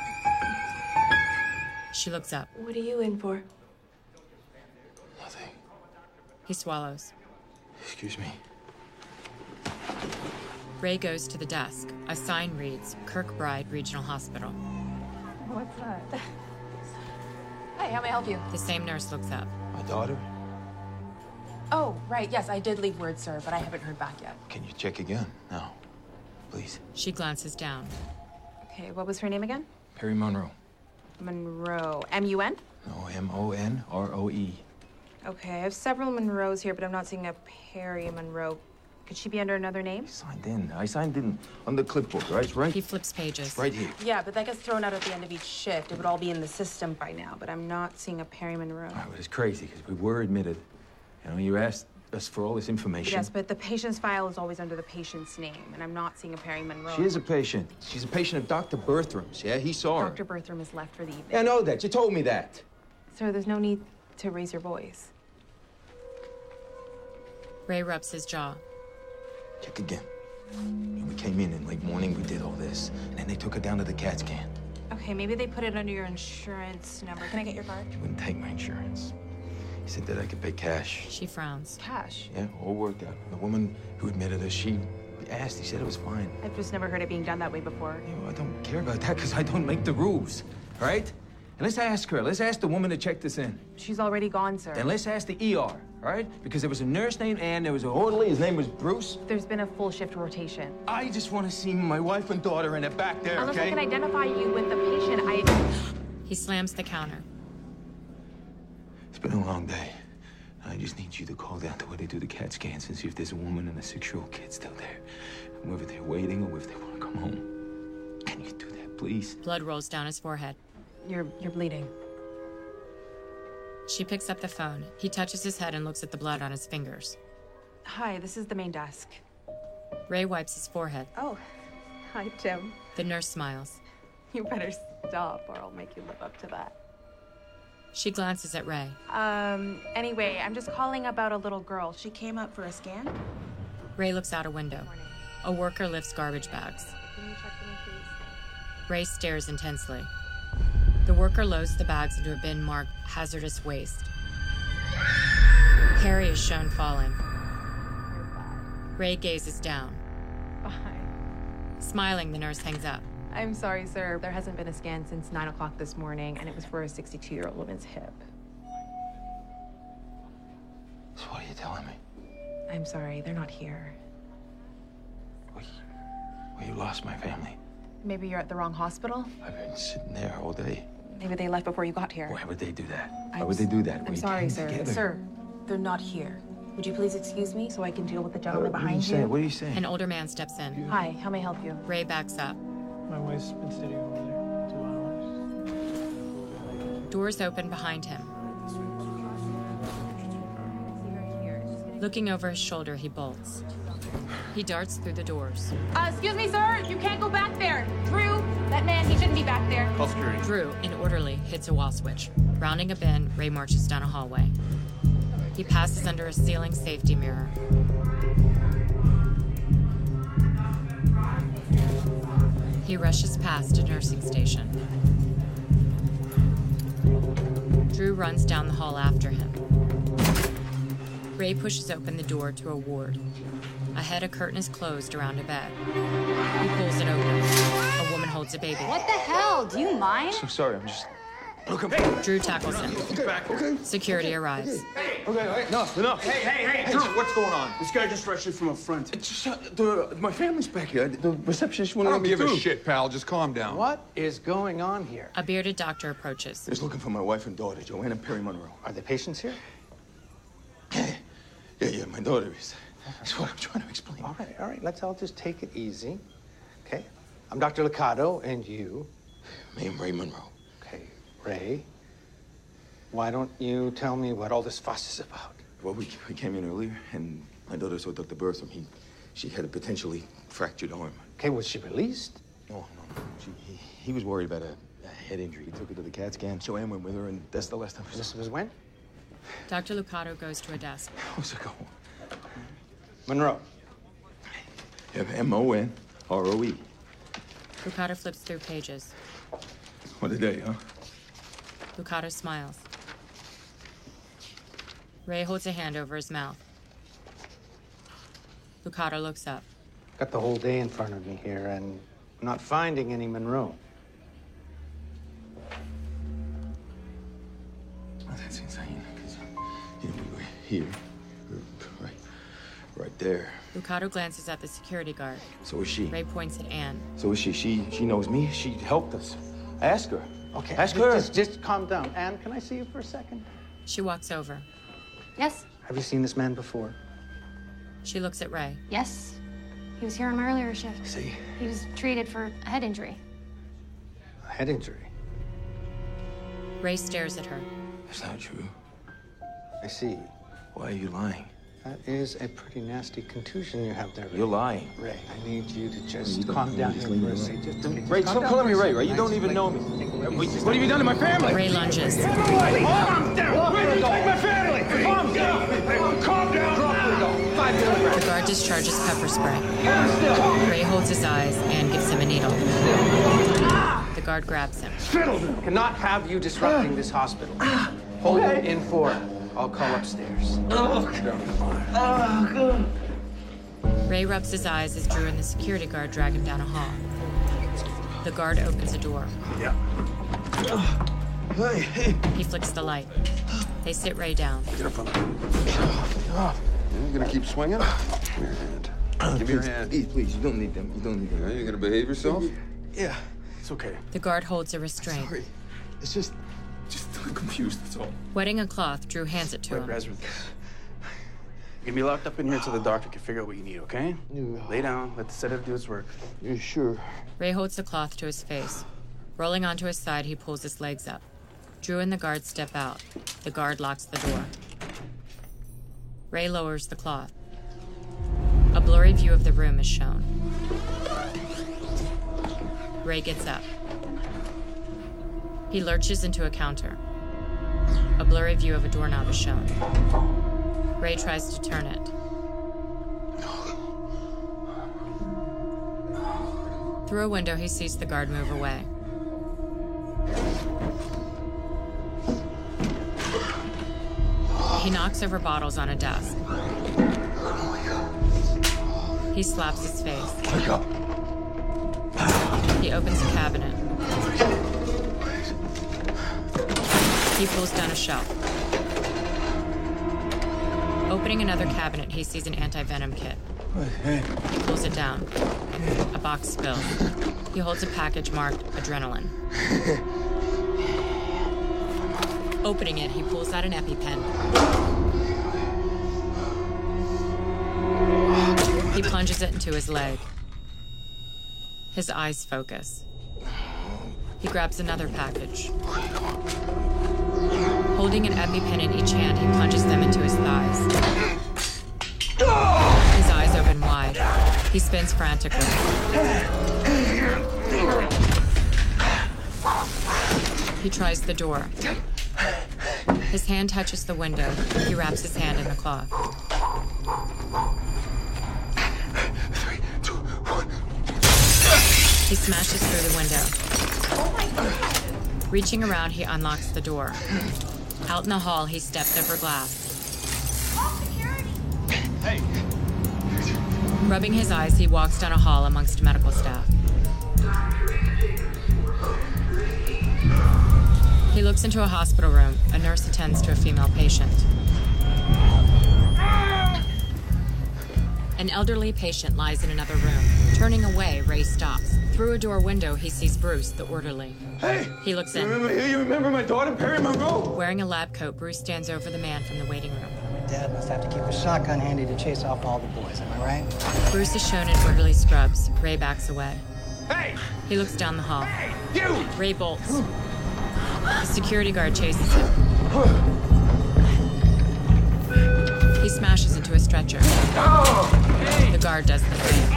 She looks up. What are you in for? Nothing. He swallows. Excuse me. Ray goes to the desk. A sign reads, Kirkbride Regional Hospital. What's that? Hi, how may I help you? The same nurse looks up. My daughter? Oh, right, yes, I did leave word, sir, but I haven't heard back yet. Can you check again? No. Please. She glances down. Okay, what was her name again? Perry Monroe. Monroe. M U N? No, M O N R O E. Okay, I have several Monroes here, but I'm not seeing a Perry Monroe. Could she be under another name? Signed in. I signed in on the clipboard, right? It's right. He flips pages. It's right here. Yeah, but that gets thrown out at the end of each shift. It would all be in the system by now, but I'm not seeing a Perry Monroe. Oh, it was crazy because we were admitted. You know, you asked us for all this information. Yes, but the patient's file is always under the patient's name, and I'm not seeing a Perry Monroe. She is a patient. She's a patient of Doctor Bertram's, yeah? He saw her. Doctor Bertram is left for the evening. Yeah, I know that. You told me that. Sir, there's no need to raise your voice. Ray rubs his jaw. Check again. We came in in late morning, we did all this, and then they took her down to the CAT scan. Okay, maybe they put it under your insurance number. Can I get your card? She wouldn't take my insurance. He said that I could pay cash. She frowns. Cash? Yeah, all worked out. The woman who admitted us, she asked. He said it was fine. I've just never heard it being done that way before. You know, I don't care about that because I don't make the rules, all right? And let's ask her. Let's ask the woman to check this in. She's already gone, sir. Then let's ask the E R, all right? Because there was a nurse named Ann, there was an orderly, his name was Bruce. There's been a full shift rotation. I just want to see my wife and daughter in the back there, Unless okay? I can identify you with the patient, I... He slams the counter. It's been a long day. I just need you to call down to where they do the CAT scans and see if there's a woman and a six-year-old kid still there. And whether they're waiting or if they want to come home. Can you do that, please? Blood rolls down his forehead. You're, you're bleeding. She picks up the phone. He touches his head and looks at the blood on his fingers. Hi, this is the main desk. Ray wipes his forehead. Oh, hi, Tim. The nurse smiles. You better stop or I'll make you live up to that. She glances at Ray. Um, anyway, I'm just calling about a little girl. She came up for a scan. Ray looks out a window. A worker lifts garbage bags. Can you check for me, please? Ray stares intensely. The worker loads the bags into a bin marked hazardous waste. Harry is shown falling. Ray gazes down. Fine. Smiling, the nurse hangs up. I'm sorry, sir. There hasn't been a scan since nine o'clock this morning, and it was for a sixty-two-year-old woman's hip. So what are you telling me? I'm sorry, they're not here. Well, you, well, you lost my family. Maybe you're at the wrong hospital? I've been sitting there all day. Maybe they left before you got here. Why would they do that? Why I'm would they do that? I'm We sorry, came sir. together. Sir, they're not here. Would you please excuse me so I can deal with the gentleman Uh, what are you behind saying? What are you saying? An older man steps in. Hi, how may I help you? Ray backs up. My wife's been sitting over there two hours. Doors open behind him. Looking over his shoulder, he bolts. He darts through the doors. Uh, excuse me, sir. You can't go back there. Drew, that man, he shouldn't be back there. Call security. Drew, an orderly, hits a wall switch. Rounding a bin, Ray marches down a hallway. He passes under a ceiling safety mirror. He rushes past a nursing station. Drew runs down the hall after him. Ray pushes open the door to a ward. Ahead, a curtain is closed around a bed. He pulls it open. A woman holds a baby. What the hell? Do you mind? So sorry, I'm just... Look, I'm... Drew tackles him. Back, okay? Security arrives. Okay, all right, enough, enough. Hey, hey, hey, Drew, what's going on? This guy just rushed in from up front. It's just, uh, the, my family's back here. The receptionist I won't let don't me give through. a shit, pal. Just calm down. What is going on here? A bearded doctor approaches. Just looking for my wife and daughter, Joanne and Perry Monroe. Are the patients here? Yeah, yeah, my daughter is. That's what I'm trying to explain. All right, all right. Let's all just take it easy, okay? I'm Doctor Liccardo, and you Named Ray Monroe. Okay, Ray, why don't you tell me what all this fuss is about? Well, we, we came in earlier, and my daughter saw Doctor Bertram. He, she had a potentially fractured arm. Okay, was she released? No, no, no. She, he, he was worried about a, a head injury. He took her to the CAT scan. So Ann went with her, and that's the last time we saw her. This was when? Doctor Lucado goes to a desk. How's it going? Monroe. M O N R O E. Lucado flips through pages. What a day, huh? Lucado smiles. Ray holds a hand over his mouth. Lucado looks up. Got the whole day in front of me here, and I'm not finding any Monroe. Oh, that's insane. Because you know, we were here, right, right there. Lucado glances at the security guard. So is she. Ray points at Ann. So is she. She she knows me. She helped us. Ask her. Okay. Ask just, her. Just, just calm down. Ann, can I see you for a second? She walks over. Yes? Have you seen this man before? She looks at Ray. Yes. He was here on my earlier shift. See? He was treated for a head injury. A head injury? Ray stares at her. That's not true. I see. Why are you lying? That is a pretty nasty contusion you have there, Ray. You're lying. Ray, I need you to just You don't calm know me. down Just here leave for me a alone. second. Just, okay, just Ray, calm stop down calling me for a Ray, second. right? You don't Nice. even know me. What have you done to my family? Ray lunges. Calm down! Where you take my family? Calm down! Calm down! Drop the dog. Five milligrams. The guard discharges pepper spray. Ray holds his eyes and gives him a needle. The guard grabs him. Cannot have you disrupting this hospital. Hold him in for. I'll call upstairs. Ray rubs his eyes as Drew and the security guard drag him down a hall. The guard opens a door. Yeah. Hey, hey. He flicks the light. They sit Ray down. Get up on the... You gonna keep swinging? Give me your hand. Give me your hand. Please, please, you don't need them. You don't need them. Are you gonna behave yourself? Yeah, it's okay. The guard holds a restraint. Sorry. It's just... just I'm confused, that's all. Wetting a cloth, Drew hands it to Wait, him. Razor. You're gonna be locked up in here until the doctor can figure out what you need, okay? Yeah. Lay down, let the sedative do its work. You sure? Ray holds the cloth to his face. Rolling onto his side, he pulls his legs up. Drew and the guard step out. The guard locks the door. Ray lowers the cloth. A blurry view of the room is shown. Ray gets up. He lurches into a counter. A blurry view of a doorknob is shown. Ray tries to turn it. Through a window, he sees the guard move away. He knocks over bottles on a desk. He slaps his face. Wake up. He opens a cabinet. He pulls down a shelf. Opening another cabinet, he sees an anti-venom kit. He pulls it down. A box spills. He holds a package marked adrenaline. Opening it, he pulls out an EpiPen. He plunges it into his leg. His eyes focus. He grabs another package. Holding an EpiPen in each hand, he plunges them into his thighs. His eyes open wide. He spins frantically. He tries the door. His hand touches the window. He wraps his hand in the cloth. Three, two, one. He smashes through the window. Reaching around, he unlocks the door. Out in the hall, he steps over glass. Hey. Rubbing his eyes, he walks down a hall amongst medical staff. He looks into a hospital room. A nurse attends to a female patient. An elderly patient lies in another room. Turning away, Ray stops. Through a door window, he sees Bruce, the orderly. Hey! He looks in. You remember, you remember my daughter, Perry Monroe? Wearing a lab coat, Bruce stands over the man from the waiting room. My dad must have to keep a shotgun handy to chase off all the boys, am I right? Bruce is shown in orderly scrubs. Ray backs away. Hey! He looks down the hall. Hey! You! Ray bolts. The security guard chases him. He smashes into a stretcher. The guard does the same.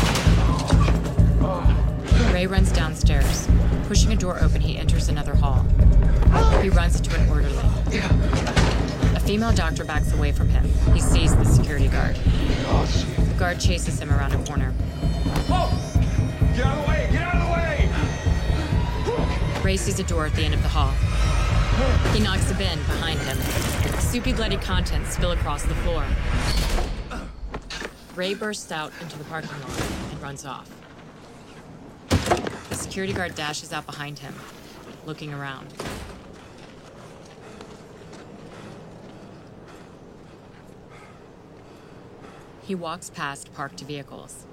Ray runs downstairs. Pushing a door open, he enters another hall. He runs into an orderly. A female doctor backs away from him. He sees the security guard. The guard chases him around a corner. Whoa! Get out of the way! Get out of the way! Ray sees a door at the end of the hall. He knocks a bin behind him. Soupy, bloody contents spill across the floor. Ray bursts out into the parking lot and runs off. The security guard dashes out behind him, looking around. He walks past parked vehicles.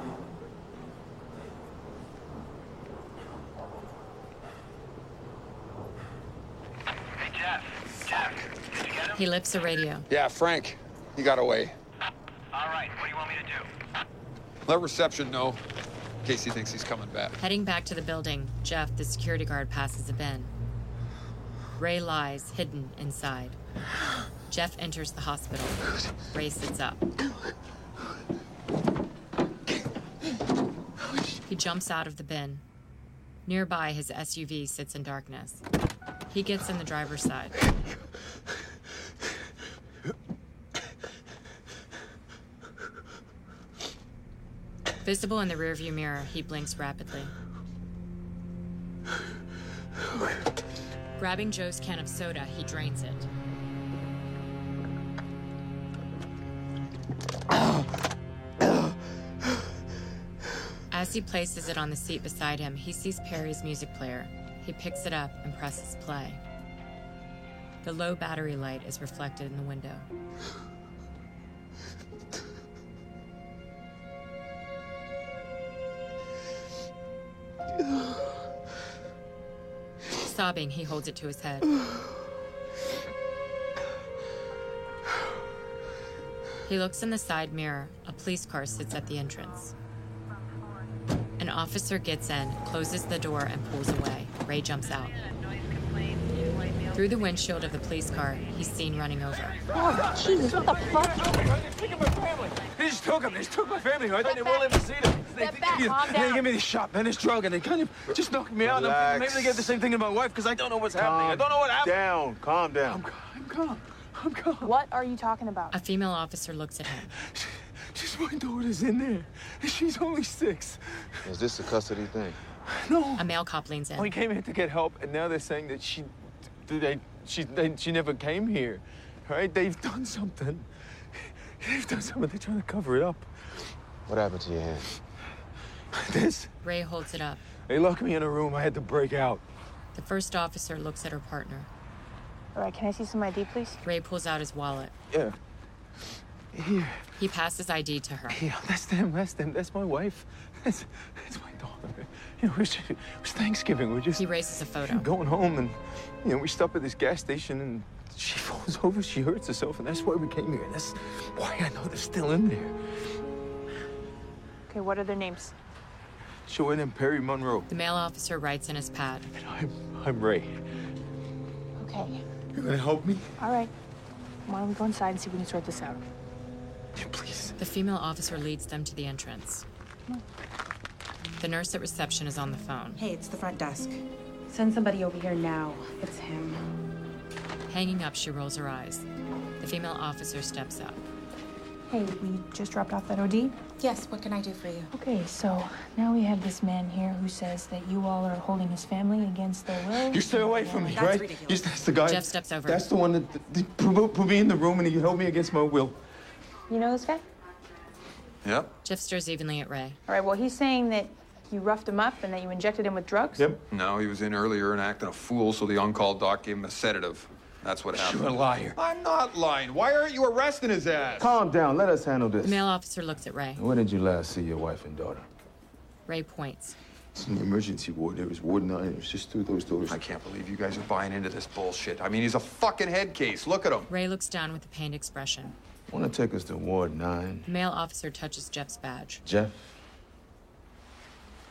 Hey, Jeff. Jeff, did you get him? He lifts a radio. Yeah, Frank. He got away. All right, what do you want me to do? Let reception know, in case he thinks he's coming back. Heading back to the building, Jeff, the security guard, passes a bin. Ray lies, hidden inside. Jeff enters the hospital. Ray sits up. He jumps out of the bin. Nearby, his S U V sits in darkness. He gets in the driver's side. Visible in the rearview mirror, he blinks rapidly. Grabbing Joe's can of soda, he drains it. As he places it on the seat beside him, he sees Perry's music player. He picks it up and presses play. The low battery light is reflected in the window. Sobbing, he holds it to his head. He looks in the side mirror. A police car sits at the entrance. An officer gets in, closes the door, and pulls away. Ray jumps out. Through the windshield of the police car, he's seen running over. Oh, Jesus, what the fuck? They just took him. They just took my family, right? They won't let me see them. They, Step back, they, calm they down. give me this shot, man, this drug, and they kind of just knocked me out. And I'm thinking maybe they get the same thing to my wife because I don't know what's happening. I don't know what happened. Down, calm down. I'm calm. I'm calm. What are you talking about? A female officer looks at him. She's my daughter's in there. She's only six. Is this a custody thing? No. A male cop leans in. We came here to get help, and now they're saying that she, they, she, they, she never came here. Right? They've done something. They've done something. They're trying to cover it up. What happened to your hand? This. Ray holds it up. They locked me in a room. I had to break out. The first officer looks at her partner. All right, can I see some I D, please? Ray pulls out his wallet. Yeah. Here. He passes I D to her. Yeah, that's them. That's them. That's my wife. That's, that's my daughter. You know, it was, it was Thanksgiving. We're just... He races a photo. Going home, and, you know, we stop at this gas station, and she falls over. She hurts herself, and that's why we came here. And that's why I know they're still in there. Okay, what are their names? Joanne and Perry Monroe. The male officer writes in his pad. And I'm, I'm Ray. Okay. You're gonna help me? All right. Why don't we go inside and see if we can sort this out? Yeah, please. The female officer leads them to the entrance. The nurse at reception is on the phone. Hey, it's the front desk. Send somebody over here now. It's him. Hanging up, she rolls her eyes. The female officer steps up. Hey, we just dropped off that O D? Yes, what can I do for you? Okay, so now we have this man here who says that you all are holding his family against their will. You stay away from me, That's right? ridiculous. You, that's the guy. Jeff steps over. That's the one that, that, that put, put me in the room and he held me against my will. You know this guy? Yep. Jeff stares evenly at Ray. All right, well, he's saying that you roughed him up and that you injected him with drugs? Yep. No, he was in earlier and acting a fool, so the on-call doc gave him a sedative. That's what happened. You're a liar. I'm not lying. Why aren't you arresting his ass? Calm down. Let us handle this. The male officer looks at Ray. When did you last see your wife and daughter? Ray points. It's in the emergency ward. There was Ward nine. It was just through those doors. I can't believe you guys are buying into this bullshit. I mean, he's a fucking head case. Look at him. Ray looks down with a pained expression. Want to take us to Ward nine? The male officer touches Jeff's badge. Jeff?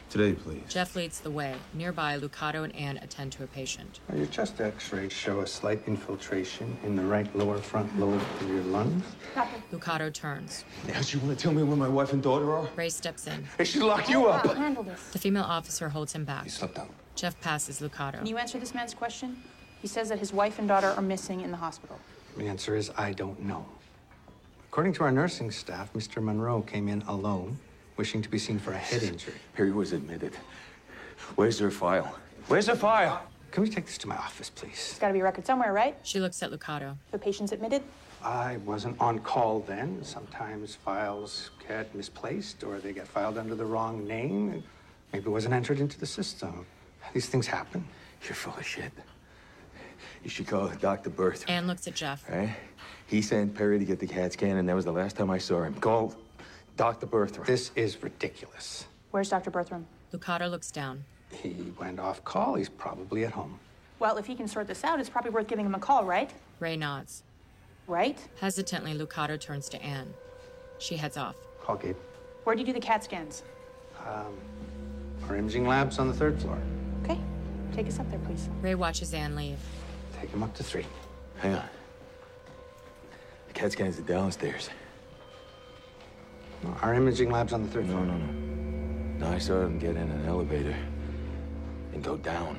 Today, please. Jeff leads the way. Nearby, Lucado and Anne attend to a patient. Your chest x-rays show a slight infiltration in the right lower front lobe of your lungs. Lucado turns. Now, you want to tell me where my wife and daughter are? Ray steps in. They should lock you up. I'll handle this. The female officer holds him back. You slept out. Jeff passes Lucado. Can you answer this man's question? He says that his wife and daughter are missing in the hospital. The answer is I don't know. According to our nursing staff, Mister Monroe came in alone, wishing to be seen for a head injury. Perry was admitted. Where's her file? Where's her file? Can we take this to my office, please? There's got to be a record somewhere, right? She looks at Lucado. The patient's admitted? I wasn't on call then. Sometimes files get misplaced or they get filed under the wrong name. Maybe it wasn't entered into the system. These things happen. You're full of shit. You should call Doctor Bertram. Anne looks at Jeff. Right? He sent Perry to get the CAT scan, and that was the last time I saw him. Call Doctor Bertram. This is ridiculous. Where's Doctor Bertram? Lucado looks down. He went off call. He's probably at home. Well, if he can sort this out, it's probably worth giving him a call, right? Ray nods. Right? Hesitantly, Lucado turns to Anne. She heads off. Call Gabe. Where'd you do the CAT scans? Um, our imaging lab's on the third floor. Okay. Take us up there, please. Ray watches Anne leave. Take him up to three. Hang on. The CAT scans are downstairs. No, our imaging lab's on the third no, floor. No, no, no. No, I saw them get in an elevator and go down.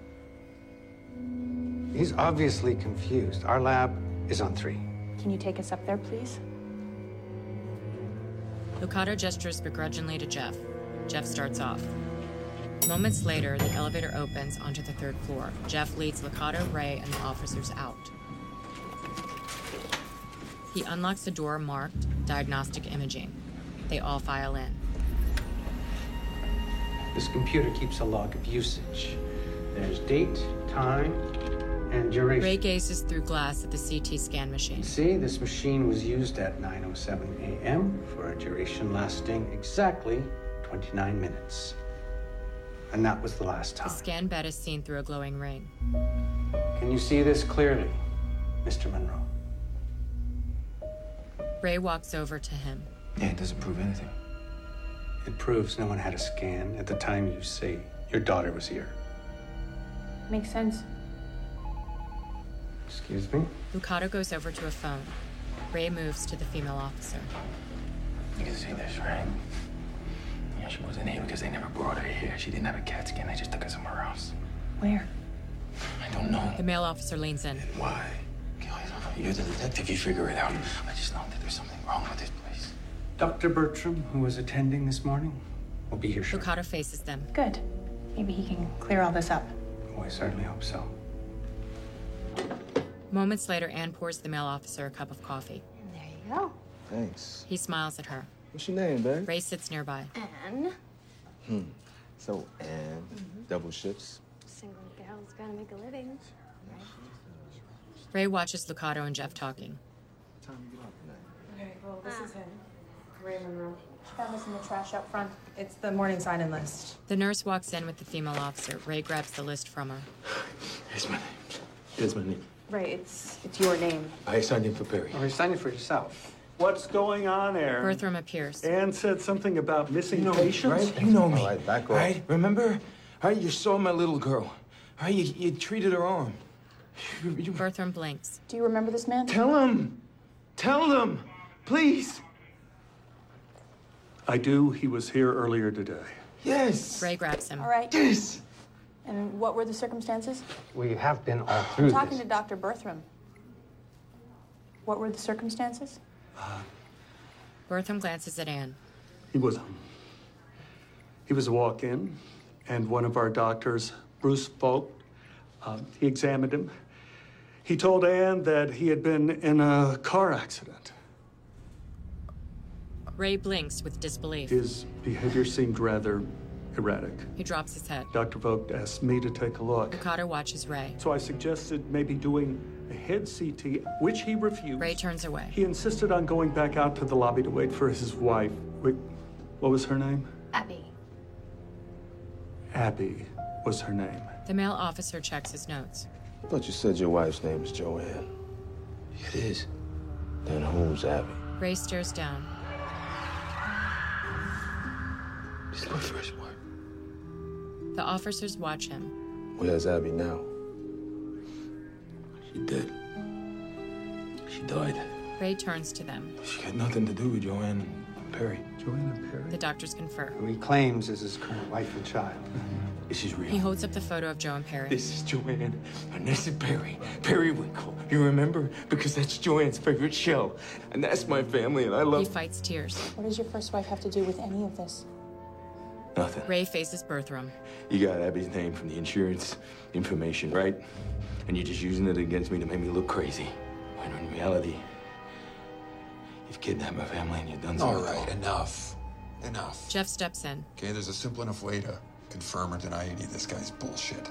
He's obviously confused. Our lab is on three. Can you take us up there, please? Lucado gestures begrudgingly to Jeff. Jeff starts off. Moments later, the elevator opens onto the third floor. Jeff leads Lucado, Ray, and the officers out. He unlocks the door marked Diagnostic Imaging. They all file in. This computer keeps a log of usage. There's date, time, and duration. Ray gazes through glass at the C T scan machine. See, this machine was used at nine oh seven a m for a duration lasting exactly twenty-nine minutes. And that was the last time. The scan bed is seen through a glowing ring. Can you see this clearly, Mister Monroe? Ray walks over to him. Yeah, it doesn't prove anything. It proves no one had a scan at the time you say your daughter was here. Makes sense. Excuse me? Lucado goes over to a phone. Ray moves to the female officer. You can see this, right? Yeah, she wasn't here because they never brought her here. She didn't have a CAT scan. They just took her somewhere else. Where? I don't know. The male officer leans in. Why? You're the detective. You figure it out. I just know that there's something wrong with this place. Doctor Bertram, who was attending this morning, will be here shortly. Lucado faces them. Good. Maybe he can clear all this up. Oh, I certainly hope so. Moments later, Anne pours the male officer a cup of coffee. There you go. Thanks. He smiles at her. What's your name, babe? Ray sits nearby. Anne. Hmm. So, Anne, mm-hmm. Double ships. Single gal's gotta make a living. Right? Ray watches Lucado and Jeff talking. Time to get off tonight. Okay, well, this Ah. is him. Ray Monroe. She found this in the trash out front. It's the morning sign-in list. The nurse walks in with the female officer. Ray grabs the list from her. Here's my name. Here's my name. Ray, it's it's your name. I signed in for Perry. Or you signed it for yourself. What's going on, Aaron? Bertram appears. Anne said something about missing You know patients. me, right? You know me. All right, back off. Right? Remember? Right? You saw my little girl. Right? You, you treated her arm. You, you... Bertram blinks. Do you remember this man? Tell him. Tell them. Please. I do. He was here earlier today. Yes. Ray grabs him. All right. Yes. And what were the circumstances? We have been all through I'm talking this. to Doctor Bertram. What were the circumstances? Bertram glances at Anne. He was he was a walk-in, and one of our doctors, Bruce Folk, um, he examined him. He told Anne that he had been in a car accident. Ray blinks with disbelief. His behavior seemed rather erratic. He drops his head. Doctor Vogt asked me to take a look. Lucado watches Ray. So I suggested maybe doing a head C T, which he refused. Ray turns away. He insisted on going back out to the lobby to wait for his wife. Wait, what was her name? Abby. Abby was her name. The male officer checks his notes. I thought you said your wife's name is Joanne. It is. Then who's Abby? Ray stares down. This is my first word. The officers watch him. Where's Abby now? She dead. She died. Ray turns to them. She had nothing to do with Joanne and Perry. Joanne and Perry? The doctors confer. Who he claims is his current wife and child. This is real. He holds up the photo of Joe and Perry. This is Joanne, and this is Perry. Periwinkle. You remember? Because that's Joanne's favorite show. And that's my family, and I love... He fights tears. What does your first wife have to do with any of this? Nothing. Ray faces Bertram. You got Abby's name from the insurance information, right? And you're just using it against me to make me look crazy. When in reality, you've kidnapped my family and you've done something. All right, enough. Enough. Jeff steps in. Okay, there's a simple enough way to confirm or deny any of this guy's bullshit.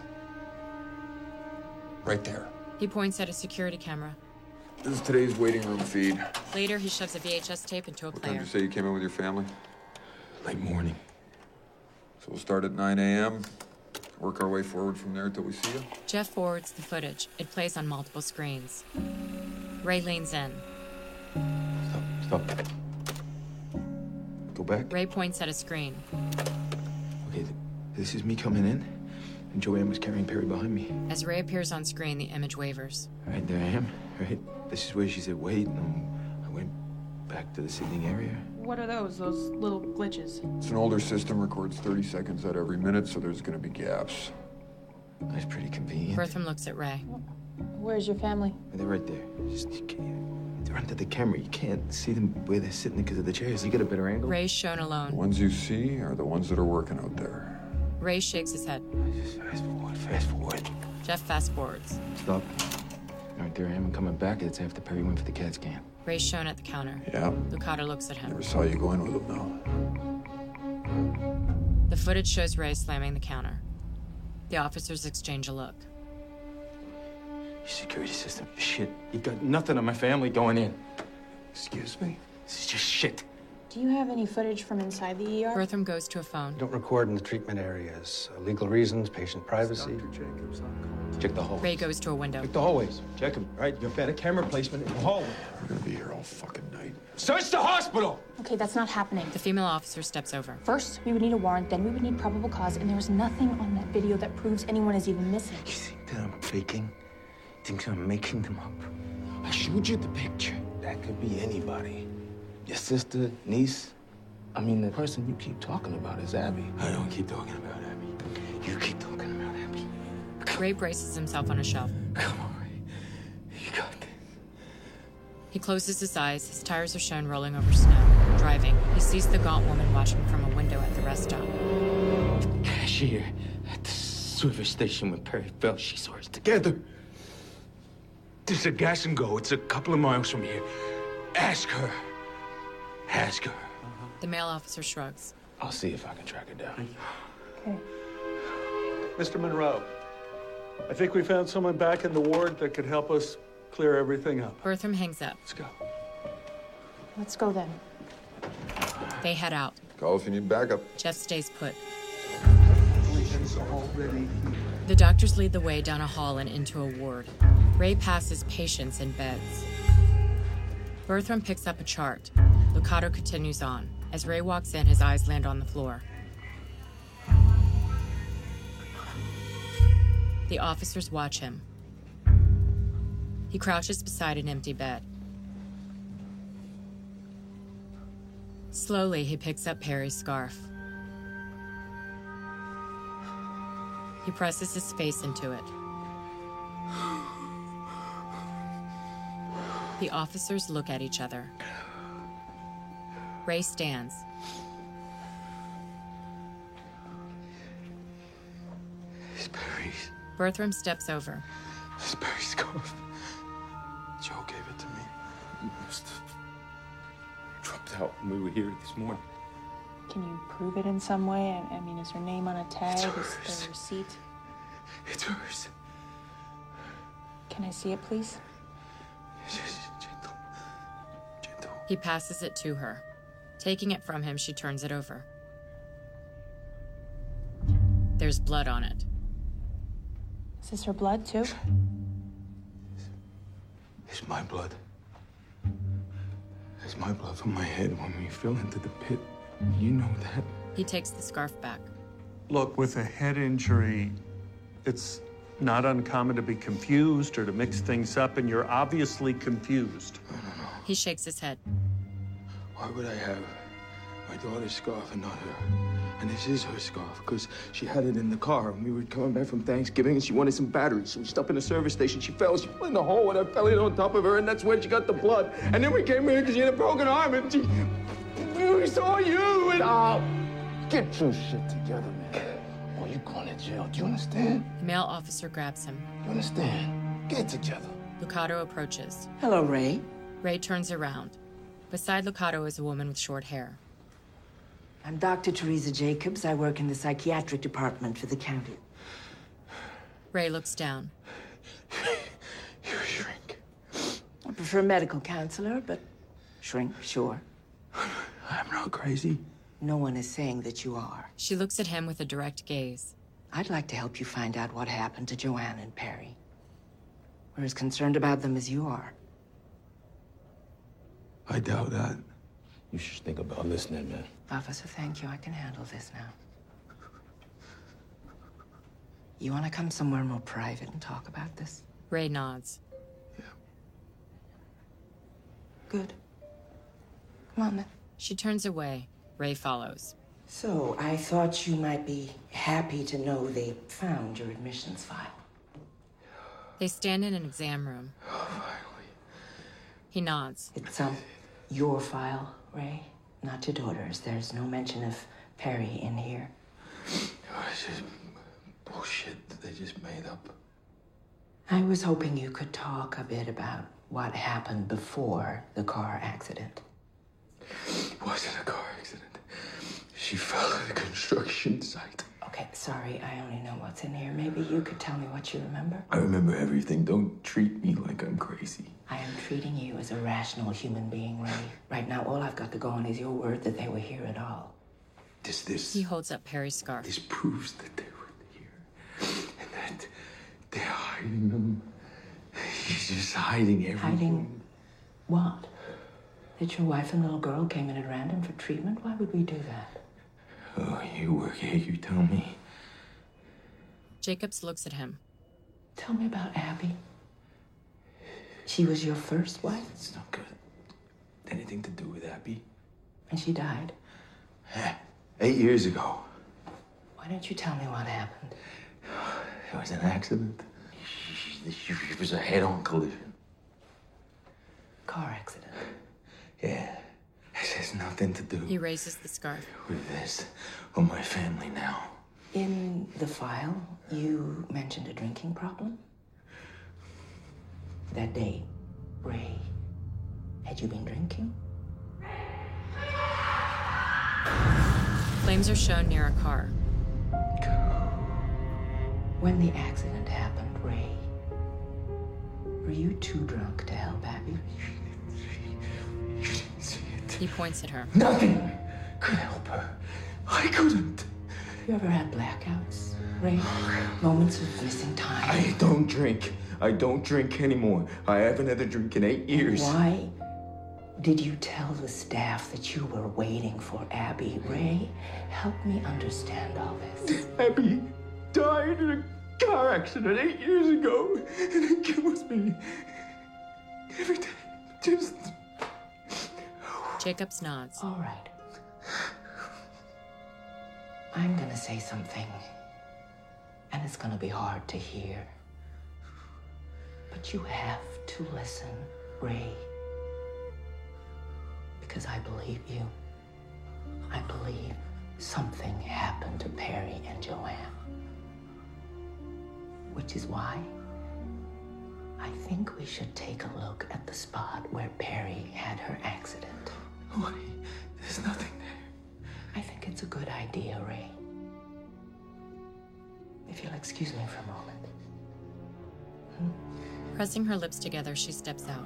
Right there. He points at a security camera. This is today's waiting room feed. Later, he shoves a V H S tape into a What time player. did you say you came in with your family? Late morning. So we'll start at nine a m Work our way forward from there till we see you. Jeff forwards the footage. It plays on multiple screens. Ray leans in. Stop. Stop. Go back. Ray points at a screen. Okay, th this is me coming in, and Joanne was carrying Perry behind me. As Ray appears on screen, the image wavers. All right, there I am. Right. This is where she said wait, and I went back to the sitting area. What are those? Those little glitches? It's an older system, records thirty seconds out every minute, so there's gonna be gaps. That's pretty convenient. Bertram looks at Ray. Where's your family? They're right there. Just, you can't, they're under the camera. You can't see them where they're sitting because of the chairs. You get a better angle. Ray's shown The alone. ones you see are the ones that are working out there. Ray shakes his head. Just fast forward, fast forward. Jeff fast forwards. Stop. All right, there I am. I'm coming back. It's after Perry went for the CAT scan. Ray's shown at the counter. Yeah. Lucado looks at him. Never saw you go in with them, though. The footage shows Ray slamming the counter. The officers exchange a look. Your security system is shit. You got nothing on my family going in. Excuse me? This is just shit. Do you have any footage from inside the E R? Bertram goes to a phone. Don't record in the treatment areas. Uh, legal reasons, patient privacy. Check the hallways. Ray goes to a window. Check the hallways. Check them, right? You have better camera placement in the hallway. We're gonna be here all fucking night. Search the hospital! Okay, that's not happening. The female officer steps over. First, we would need a warrant, then we would need probable cause, and there's nothing on that video that proves anyone is even missing. You think that I'm faking? You think I'm making them up? I showed you the picture. That could be anybody. Your sister, niece. I mean, the person you keep talking about is Abby. I don't keep talking about Abby. You keep talking about Abby. Ray braces himself on a shelf. Come on, Ray. You got this. He closes his eyes. His tires are shown rolling over snow. Driving, he sees the gaunt woman watching from a window at the rest stop. Cashier at the service station when Perry fell, she saw us together. There's a gas and go. It's a couple of miles from here. Ask her. Ask her. The male officer shrugs. I'll see if I can track her down. Okay. Mister Monroe, I think we found someone back in the ward that could help us clear everything up. Bertram hangs up. Let's go. Let's go then. They head out. Call if you need backup. Jeff stays put. The doctors lead the way down a hall and into a ward. Ray passes patients in beds. Bertram picks up a chart. Lucado continues on. As Ray walks in, his eyes land on the floor. The officers watch him. He crouches beside an empty bed. Slowly, he picks up Perry's scarf. He presses his face into it. The officers look at each other. Ray stands. It's Perry's. Bertram steps over. It's Perry's scarf. Joe gave it to me. You must have dropped out when we were here this morning. Can you prove it in some way? I, I mean, is her name on a tag? It's Is hers. there a receipt? It's hers. Can I see it, please? Gentle. Gentle. He passes it to her. Taking it from him, she turns it over. There's blood on it. Is this her blood, too? It's my blood. It's my blood from my head when we fell into the pit. You know that. He takes the scarf back. Look, with a head injury, it's not uncommon to be confused or to mix things up, and you're obviously confused. He shakes his head. Why would I have my daughter's scarf and not her? And this is her scarf, because she had it in the car. And we were coming back from Thanksgiving, and she wanted some batteries. So we stopped in the service station. She fell. She fell in the hole, and I fell in on top of her, and that's when she got the blood. And then we came here because she had a broken arm, and she... We saw you, and... Oh, get your shit together, man. Or you're going to jail. Do you understand? The male officer grabs him. You understand? Get it together. Lucado approaches. Hello, Ray. Ray turns around. Beside Lucado is a woman with short hair. I'm Doctor Teresa Jacobs. I work in the psychiatric department for the county. Ray looks down. You shrink. I prefer medical counselor, but shrink, sure. I'm not crazy. No one is saying that you are. She looks at him with a direct gaze. I'd like to help you find out what happened to Joanne and Perry. We're as concerned about them as you are. I doubt that. You should think about listening, man. Officer, thank you. I can handle this now. You want to come somewhere more private and talk about this? Ray nods. Yeah. Good. Come on, then. She turns away. Ray follows. So, I thought you might be happy to know they found your admissions file. They stand in an exam room. Oh, finally. He nods. It's, um, your file, Ray, not your daughter's. There's no mention of Perry in here. Oh, it's just bullshit that they just made up. I was hoping you could talk a bit about what happened before the car accident. It wasn't a car accident. She fell at a construction site. Okay, sorry, I only know what's in here. Maybe you could tell me what you remember? I remember everything. Don't treat me like I'm crazy. I am treating you as a rational human being, Ray. Right now, all I've got to go on is your word that they were here at all. This, this... He holds up Perry's scarf. This proves that they were here. And that they're hiding them. He's just hiding everything. Hiding what? That your wife and little girl came in at random for treatment? Why would we do that? Oh, you work here, you tell me. Jacobs looks at him. Tell me about Abby. She was your first wife? It's not good. Anything to do with Abby? And she died? Eight years ago. Why don't you tell me what happened? It was an accident. It was a head-on collision. Car accident? Yeah. This has nothing to do... He raises the scarf. ...with this or my family now. In the file, you mentioned a drinking problem? That day, Ray, had you been drinking? Flames are shown near a car. When the accident happened, Ray, were you too drunk to help Abby? He points at her. Nothing could help her. I couldn't. You ever had blackouts, Ray? Moments of missing time? I don't drink. I don't drink anymore. I haven't had a drink in eight years. Why did you tell the staff that you were waiting for Abby? Ray, help me understand all this. Abby died in a car accident eight years ago, and it kills me every day. Just... Jacobs nods. All right. I'm gonna say something, and it's gonna be hard to hear. But you have to listen, Ray. Because I believe you. I believe something happened to Perry and Joanne. Which is why I think we should take a look at the spot where Perry had her accident. Why? There's nothing there. I think it's a good idea, Ray. If you'll excuse me for a moment. Hmm? Pressing her lips together, she steps out.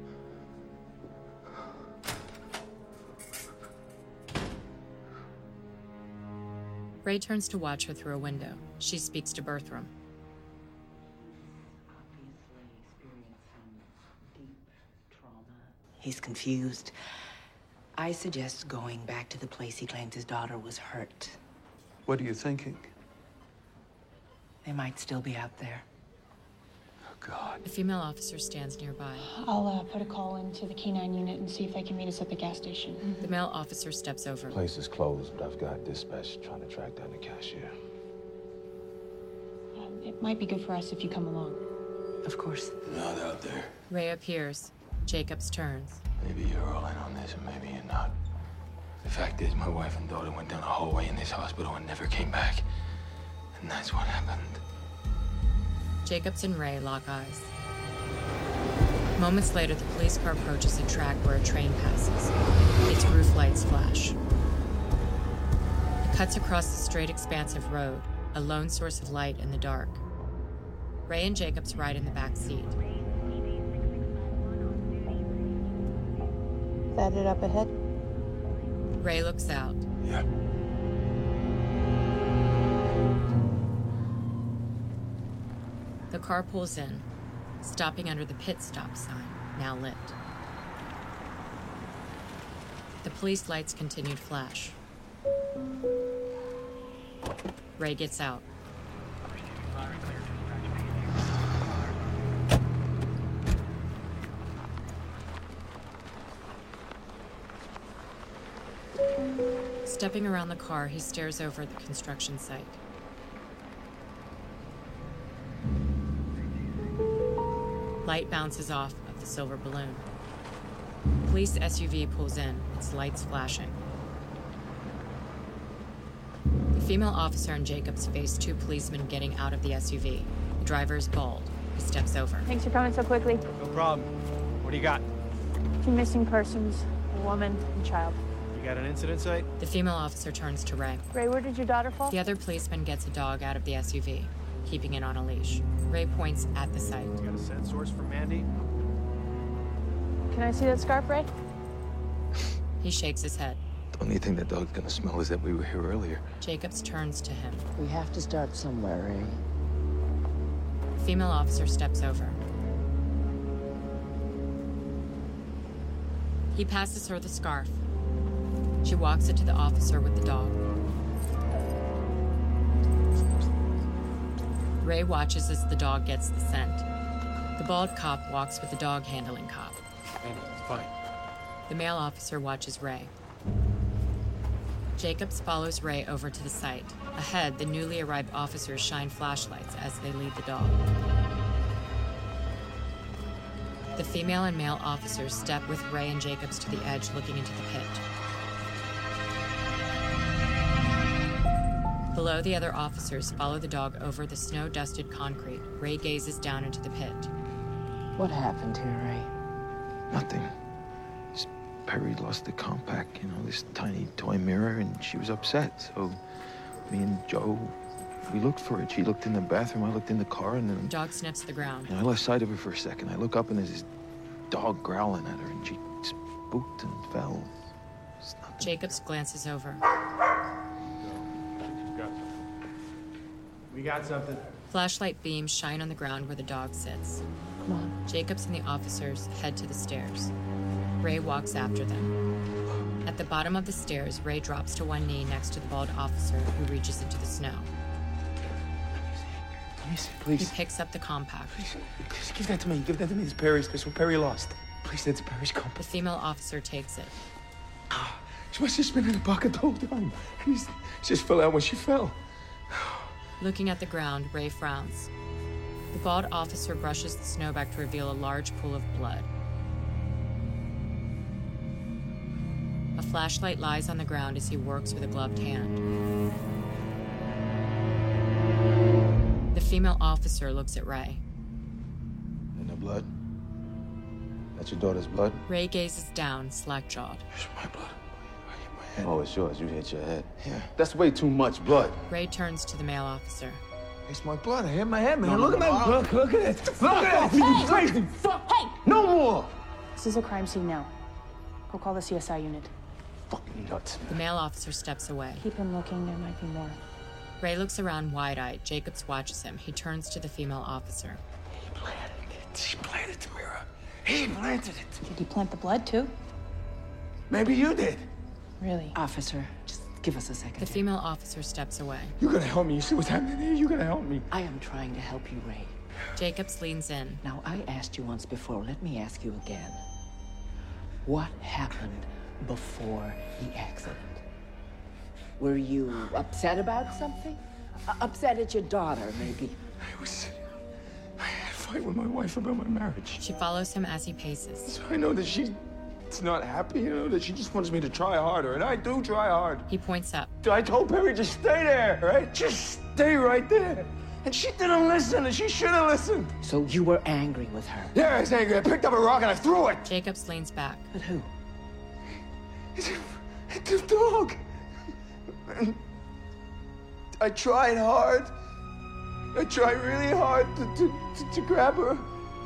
Ray turns to watch her through a window. She speaks to Bertram. He's confused. I suggest going back to the place he claims his daughter was hurt. What are you thinking? They might still be out there. God. The female officer stands nearby. I'll uh, put a call into the K nine unit and see if they can meet us at the gas station. Mm-hmm. The male officer steps over. The place is closed, but I've got dispatch trying to track down the cashier. Um, it might be good for us if you come along. Of course. Not out there. Ray appears. Jacobs turns. Maybe you're all in on this, and maybe you're not. The fact is, my wife and daughter went down a hallway in this hospital and never came back. And that's what happened. Jacobs and Ray lock eyes. Moments later, the police car approaches a track where a train passes. Its roof lights flash. It cuts across the straight expanse of road, a lone source of light in the dark. Ray and Jacobs ride in the back seat. Is that it up ahead? Ray looks out. Yeah. The car pulls in, stopping under the pit stop sign, now lit. The police lights continue to flash. Ray gets out. Stepping around the car, he stares over at the construction site. Light bounces off of the silver balloon. Police S U V pulls in, its lights flashing. The female officer and Jacobs face two policemen getting out of the S U V. The driver is bald. He steps over. Thanks for coming so quickly. No problem. What do you got? Two missing persons, a woman and child. You got an incident site? The female officer turns to Ray. Ray, where did your daughter fall? The other policeman gets a dog out of the S U V, keeping it on a leash. Ray points at the site. You got a scent source for Mandy? Can I see that scarf, Ray? He shakes his head. The only thing that dog's gonna smell is that we were here earlier. Jacobs turns to him. We have to start somewhere, Ray. The female officer steps over. He passes her the scarf. She walks it to the officer with the dog. Ray watches as the dog gets the scent. The bald cop walks with the dog handling cop. Mandy, it's fine. The male officer watches Ray. Jacobs follows Ray over to the site. Ahead, the newly arrived officers shine flashlights as they lead the dog. The female and male officers step with Ray and Jacobs to the edge, looking into the pit. Below, the other officers follow the dog over the snow-dusted concrete. Ray gazes down into the pit. What happened here, Ray? Nothing. Just Perry lost the compact, you know, this tiny toy mirror, and she was upset. So me and Joe, we looked for it. She looked in the bathroom, I looked in the car, and then... The dog sniffs the ground. You know, I lost sight of her for a second. I look up, and there's this dog growling at her, and she spooked and fell. Jacobs glances over. We got something. Flashlight beams shine on the ground where the dog sits. Come on. Jacobs and the officers head to the stairs. Ray walks after them. At the bottom of the stairs, Ray drops to one knee next to the bald officer who reaches into the snow. Let me see, please. He picks up the compact. Please, please give that to me. Give that to me. It's Perry's. That's what Perry lost. Please, that's Perry's compact. The female officer takes it. She must have been in the pocket the whole time. And she just fell out when she fell. Looking at the ground, Ray frowns. The bald officer brushes the snow back to reveal a large pool of blood. A flashlight lies on the ground as he works with a gloved hand. The female officer looks at Ray. And the blood? That's your daughter's blood? Ray gazes down, slack-jawed. It's my blood. Oh, it's yours. You hit your head. Yeah. That's way too much blood. Ray turns to the male officer. It's my blood. I hit my head, man. No, look no, at no. that. Look, look at it. Look at it. You crazy. Fuck. Hey! No more. This is a crime scene now. Go call the C S I unit. Fucking nuts. The male officer steps away. Keep him looking. There might be more. Ray looks around wide-eyed. Jacobs watches him. He turns to the female officer. He planted it. She planted the mirror. He planted it. Did he plant the blood, too? Maybe you did. Really? Officer, just Give us a second. The female officer steps away. You gotta help me. You see what's happening here? You gotta help me. I am trying to help you, Ray. Jacobs leans in. Now, I asked you once before. Let me ask you again. What happened before the accident? Were you upset about something? Uh, upset at your daughter, maybe? I was... I had a fight with my wife about my marriage. She follows him as he paces. So I know that she's not happy, you know, that she just wants me to try harder, and I do try hard. He points up. I told Perry, just stay there, right? Just stay right there. And she didn't listen, and she should have listened. So you were angry with her? Yeah, I was angry. I picked up a rock and I threw it. Jacobs leans back. At who? It's a, it's a dog. I tried hard. I tried really hard to, to, to, to grab her.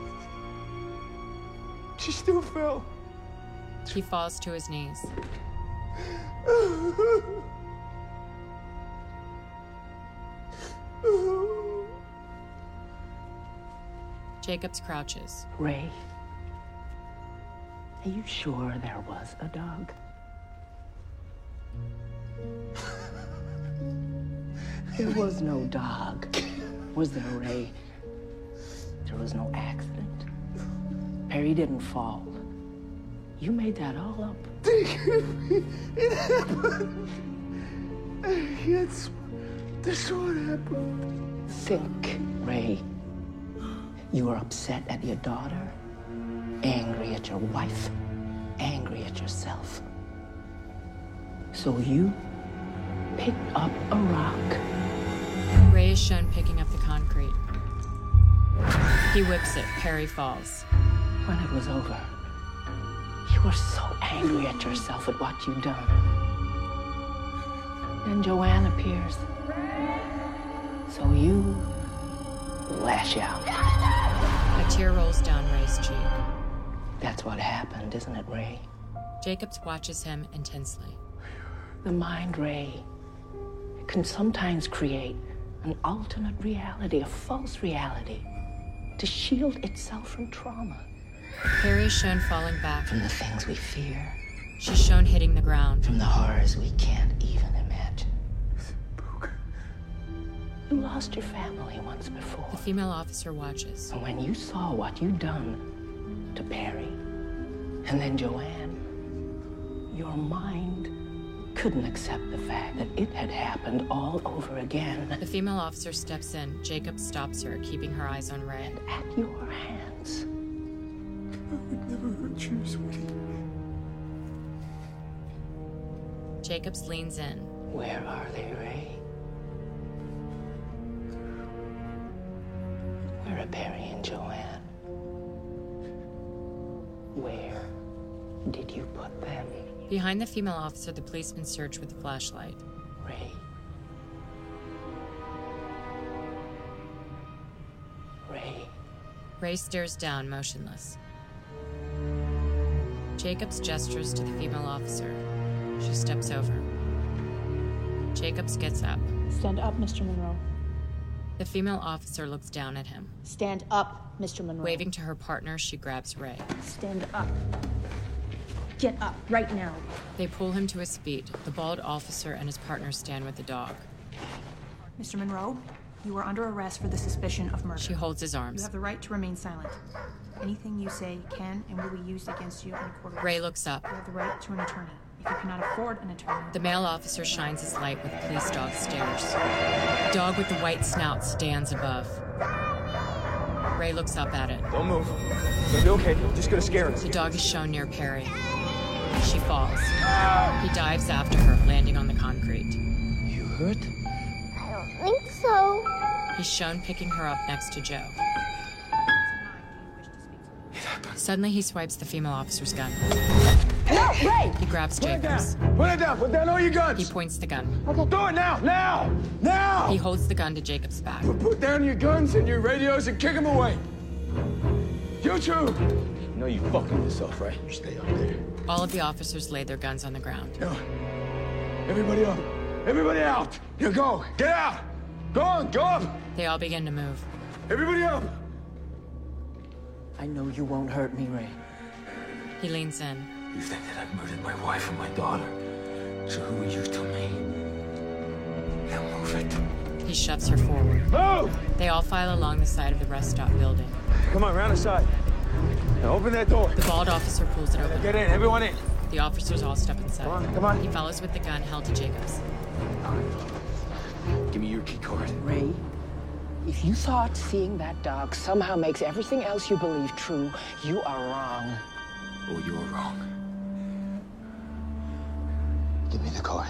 She still fell. He falls to his knees. Jacobs crouches. Ray, are you sure there was a dog? There was no dog. Was there, Ray? There was no accident. Perry didn't fall. You made that all up. It happened. That's, that's what happened. Think, Ray. You were upset at your daughter, angry at your wife, angry at yourself. So you picked up a rock. Ray is shown picking up the concrete. He whips it. Perry falls. When it was over, you were so angry at yourself at what you'd done. Then Joanne appears. So you lash out. A tear rolls down Ray's cheek. That's what happened, isn't it, Ray? Jacobs watches him intensely. The mind, Ray, can sometimes create an alternate reality, a false reality, to shield itself from trauma. Perry is shown falling back. From the things we fear. She's shown hitting the ground. From the horrors we can't even imagine. You lost your family once before. The female officer watches. And when you saw what you'd done to Perry, and then Joanne, your mind couldn't accept the fact that it had happened all over again. The female officer steps in. Jacob stops her, keeping her eyes on Ray. And at your hands. I would never hurt you, sweetie. Jacobs leans in. Where are they, Ray? Where are Perry and Joanne? Where did you put them? Behind the female officer, the policeman search with a flashlight. Ray. Ray. Ray stares down, motionless. Jacobs gestures to the female officer. She steps over. Jacobs gets up. Stand up, Mister Monroe. The female officer looks down at him. Stand up, Mister Monroe. Waving to her partner, she grabs Ray. Stand up. Get up, right now. They pull him to his feet. The bald officer and his partner stand with the dog. Mister Monroe, you are under arrest for the suspicion of murder. She holds his arms. You have the right to remain silent. Anything you say can and will be used against you in a court of law. Ray looks up. You have the right to an attorney. If you cannot afford an attorney... The male officer shines his light where the police dog stares. The dog with the white snout stands above. Ray looks up at it. Don't move. It'll be okay. You're just gonna scare us. The dog is shown near Perry. She falls. He dives after her, landing on the concrete. You hurt? I don't think so. He's shown picking her up next to Joe. Suddenly, he swipes the female officer's gun. No, Ray! He grabs Jacobs. Put it down. Put down all your guns. He points the gun. Okay. Do it now. Now. Now. He holds the gun to Jacobs' back. Put down your guns and your radios and kick them away. You two. You know you fucking yourself, right? You stay up there. All of the officers lay their guns on the ground. No. Everybody up. Everybody out. You go. Get out. Go on. Go up. They all begin to move. Everybody up. I know you won't hurt me, Ray. He leans in. You think that I've murdered my wife and my daughter. So who are you to me? Now move it. He shoves her forward. Move! They all file along the side of the rest stop building. Come on, round the side. Now open that door. The bald officer pulls it open. Get in, everyone in. The officers all step inside. Come on, come on. He follows with the gun held to Jacobs. Give me your key card. Ray, if you thought seeing that dog somehow makes everything else you believe true, you are wrong. Oh, you are wrong. Give me the card.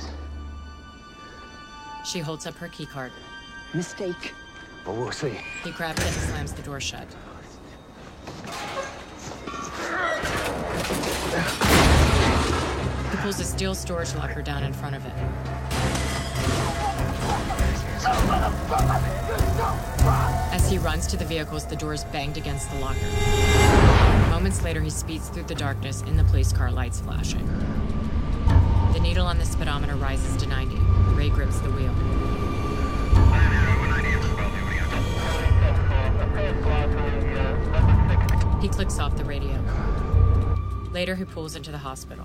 She holds up her key card. Mistake. But we'll see. He grabs it and slams the door shut. He pulls a steel storage locker down in front of it. As he runs to the vehicles, the doors banged against the locker. Moments later, he speeds through the darkness in the police car, lights flashing. The needle on the speedometer rises to ninety. Ray grips the wheel. He clicks off the radio. Later, he pulls into the hospital.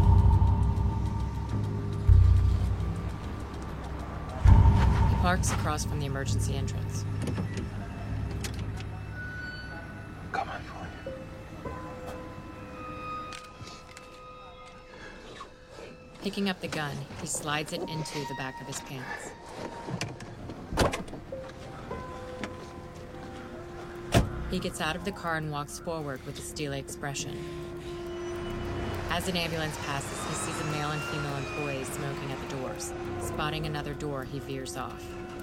He parks across from the emergency entrance. Come on, boy. Picking up the gun, he slides it into the back of his pants. He gets out of the car and walks forward with a steely expression. As an ambulance passes, he sees a male and female employees smoking at the doors. Spotting another door, he veers off.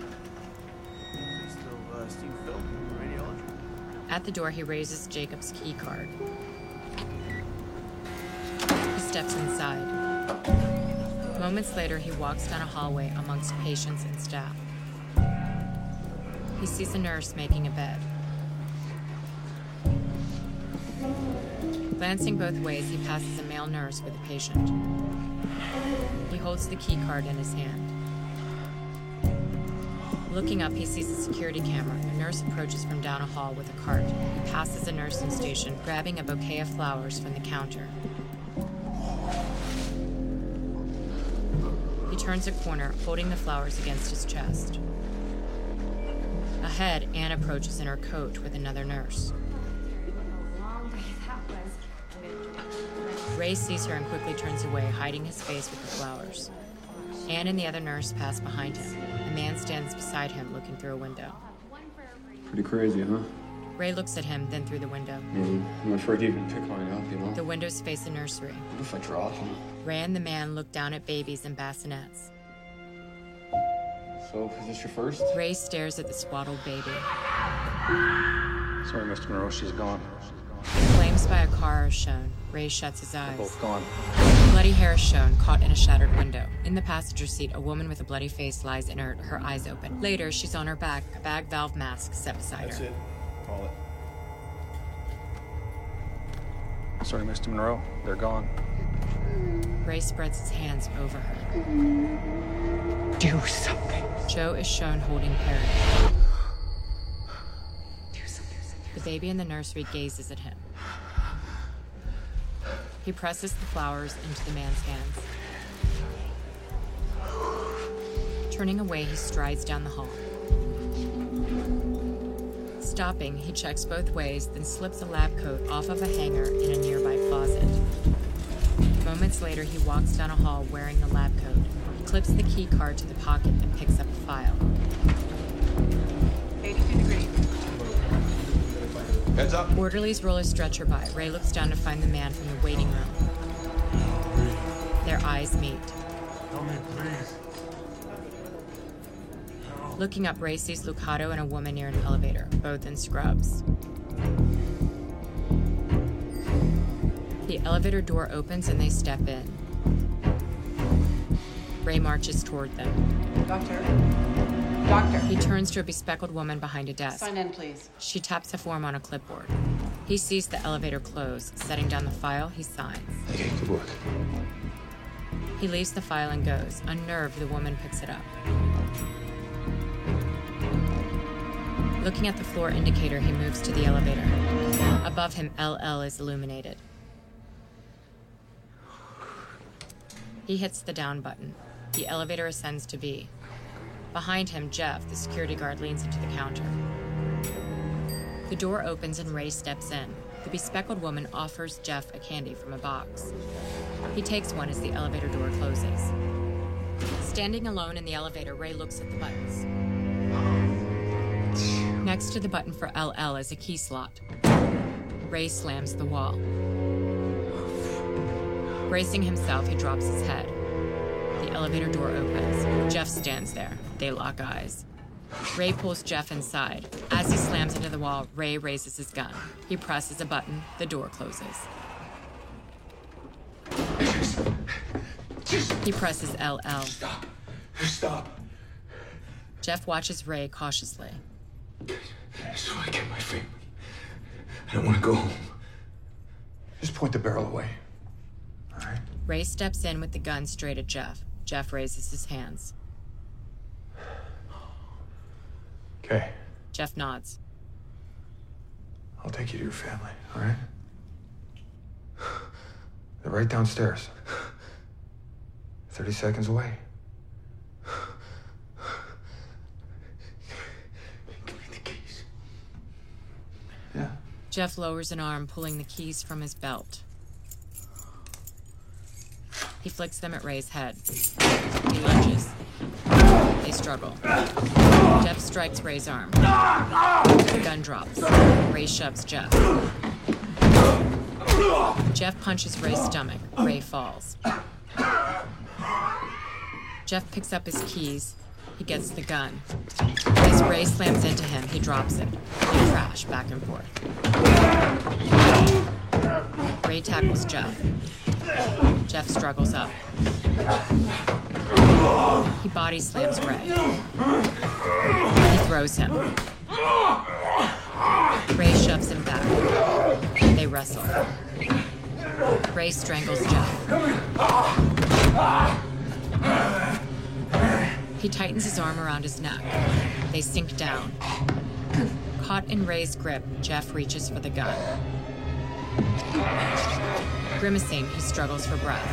Still, uh, Steve Phil, radiology. At the door, he raises Jacob's key card. He steps inside. Moments later, he walks down a hallway amongst patients and staff. He sees a nurse making a bed. Glancing both ways, he passes a male nurse with a patient. He holds the key card in his hand. Looking up, he sees a security camera. A nurse approaches from down a hall with a cart. He passes a nursing station, grabbing a bouquet of flowers from the counter. He turns a corner, holding the flowers against his chest. Ahead, Anne approaches in her coat with another nurse. Ray sees her and quickly turns away, hiding his face with the flowers. Anne and the other nurse pass behind him. A man stands beside him, looking through a window. Pretty crazy, huh? Ray looks at him, then through the window. Mm, I'm afraid to even pick mine up, you know? The windows face a nursery. What if I drop him? Ray and the man look down at babies in bassinets. So, is this your first? Ray stares at the swaddled baby. Sorry, Mister Monroe, she's gone. Flames by a car are shown. Ray shuts his eyes. They're both gone. Bloody hair is shown, caught in a shattered window. In the passenger seat, a woman with a bloody face lies inert, her eyes open. Later, she's on her back, a bag valve mask set beside That's her. it. Call it. Sorry, Mister Monroe, they're gone. Ray spreads his hands over her. Do something. Joe is shown holding Perry. Do something. The baby in the nursery gazes at him. He presses the flowers into the man's hands. Turning away, he strides down the hall. Stopping, he checks both ways, then slips a lab coat off of a hanger in a nearby closet. Moments later, he walks down a hall wearing the lab coat. He clips the key card to the pocket and picks up a file. eighty-two degrees. Heads up. Orderlies roll a stretcher by. Ray looks down to find the man from the waiting room. Their eyes meet. Come in, please. Looking up, Ray sees Lucado and a woman near an elevator, both in scrubs. The elevator door opens and they step in. Ray marches toward them. Doctor? Doctor. He turns to a bespectacled woman behind a desk. Sign in, please. She taps a form on a clipboard. He sees the elevator close. Setting down the file, he signs. Okay, good work. He leaves the file and goes. Unnerved, the woman picks it up. Looking at the floor indicator, he moves to the elevator. Above him, L L is illuminated. He hits the down button. The elevator ascends to B. Behind him, Jeff, the security guard, leans into the counter. The door opens and Ray steps in. The bespectacled woman offers Jeff a candy from a box. He takes one as the elevator door closes. Standing alone in the elevator, Ray looks at the buttons. Next to the button for L L is a key slot. Ray slams the wall. Bracing himself, he drops his head. The elevator door opens. Jeff stands there. They lock eyes. Ray pulls Jeff inside. As he slams into the wall, Ray raises his gun. He presses a button. The door closes. He presses L L. Stop. Stop. Jeff watches Ray cautiously. I just want to get my family. I don't want to go home. Just point the barrel away. All right? Ray steps in with the gun straight at Jeff. Jeff raises his hands. Okay. Jeff nods. I'll take you to your family, all right? They're right downstairs. thirty seconds away. Give me the keys. Yeah. Jeff lowers an arm, pulling the keys from his belt. He flicks them at Ray's head. He lunges. They struggle. Jeff strikes Ray's arm. The gun drops. Ray shoves Jeff. Jeff punches Ray's stomach. Ray falls. Jeff picks up his keys. He gets the gun. As Ray slams into him, he drops it. They crash back and forth. Ray tackles Jeff. Jeff struggles up. He body slams Ray. He throws him. Ray shoves him back. They wrestle. Ray strangles Jeff. He tightens his arm around his neck. They sink down. Caught in Ray's grip, Jeff reaches for the gun. Grimacing, he struggles for breath.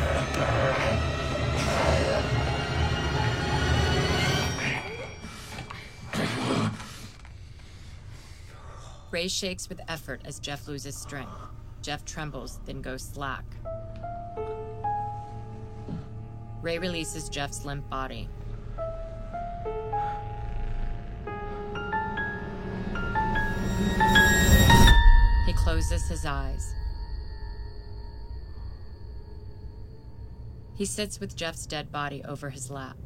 Ray shakes with effort as Jeff loses strength. Jeff trembles, then goes slack. Ray releases Jeff's limp body. He closes his eyes. He sits with Jeff's dead body over his lap.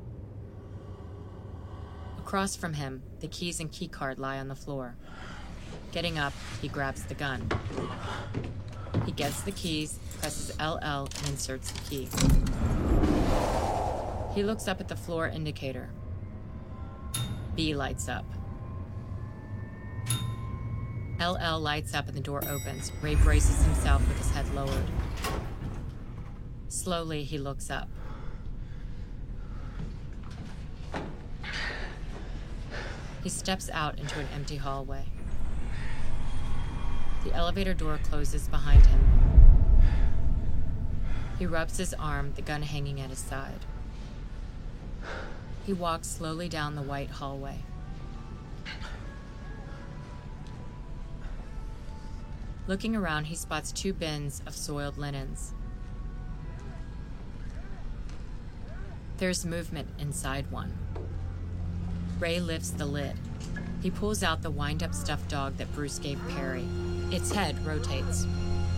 Across from him, the keys and keycard lie on the floor. Getting up, he grabs the gun. He gets the keys, presses L L, and inserts the key. He looks up at the floor indicator. B lights up. L L lights up and the door opens. Ray braces himself with his head lowered. Slowly, he looks up. He steps out into an empty hallway. The elevator door closes behind him. He rubs his arm, the gun hanging at his side. He walks slowly down the white hallway. Looking around, he spots two bins of soiled linens. There's movement inside one. Ray lifts the lid. He pulls out the wind-up stuffed dog that Bruce gave Perry. Its head rotates.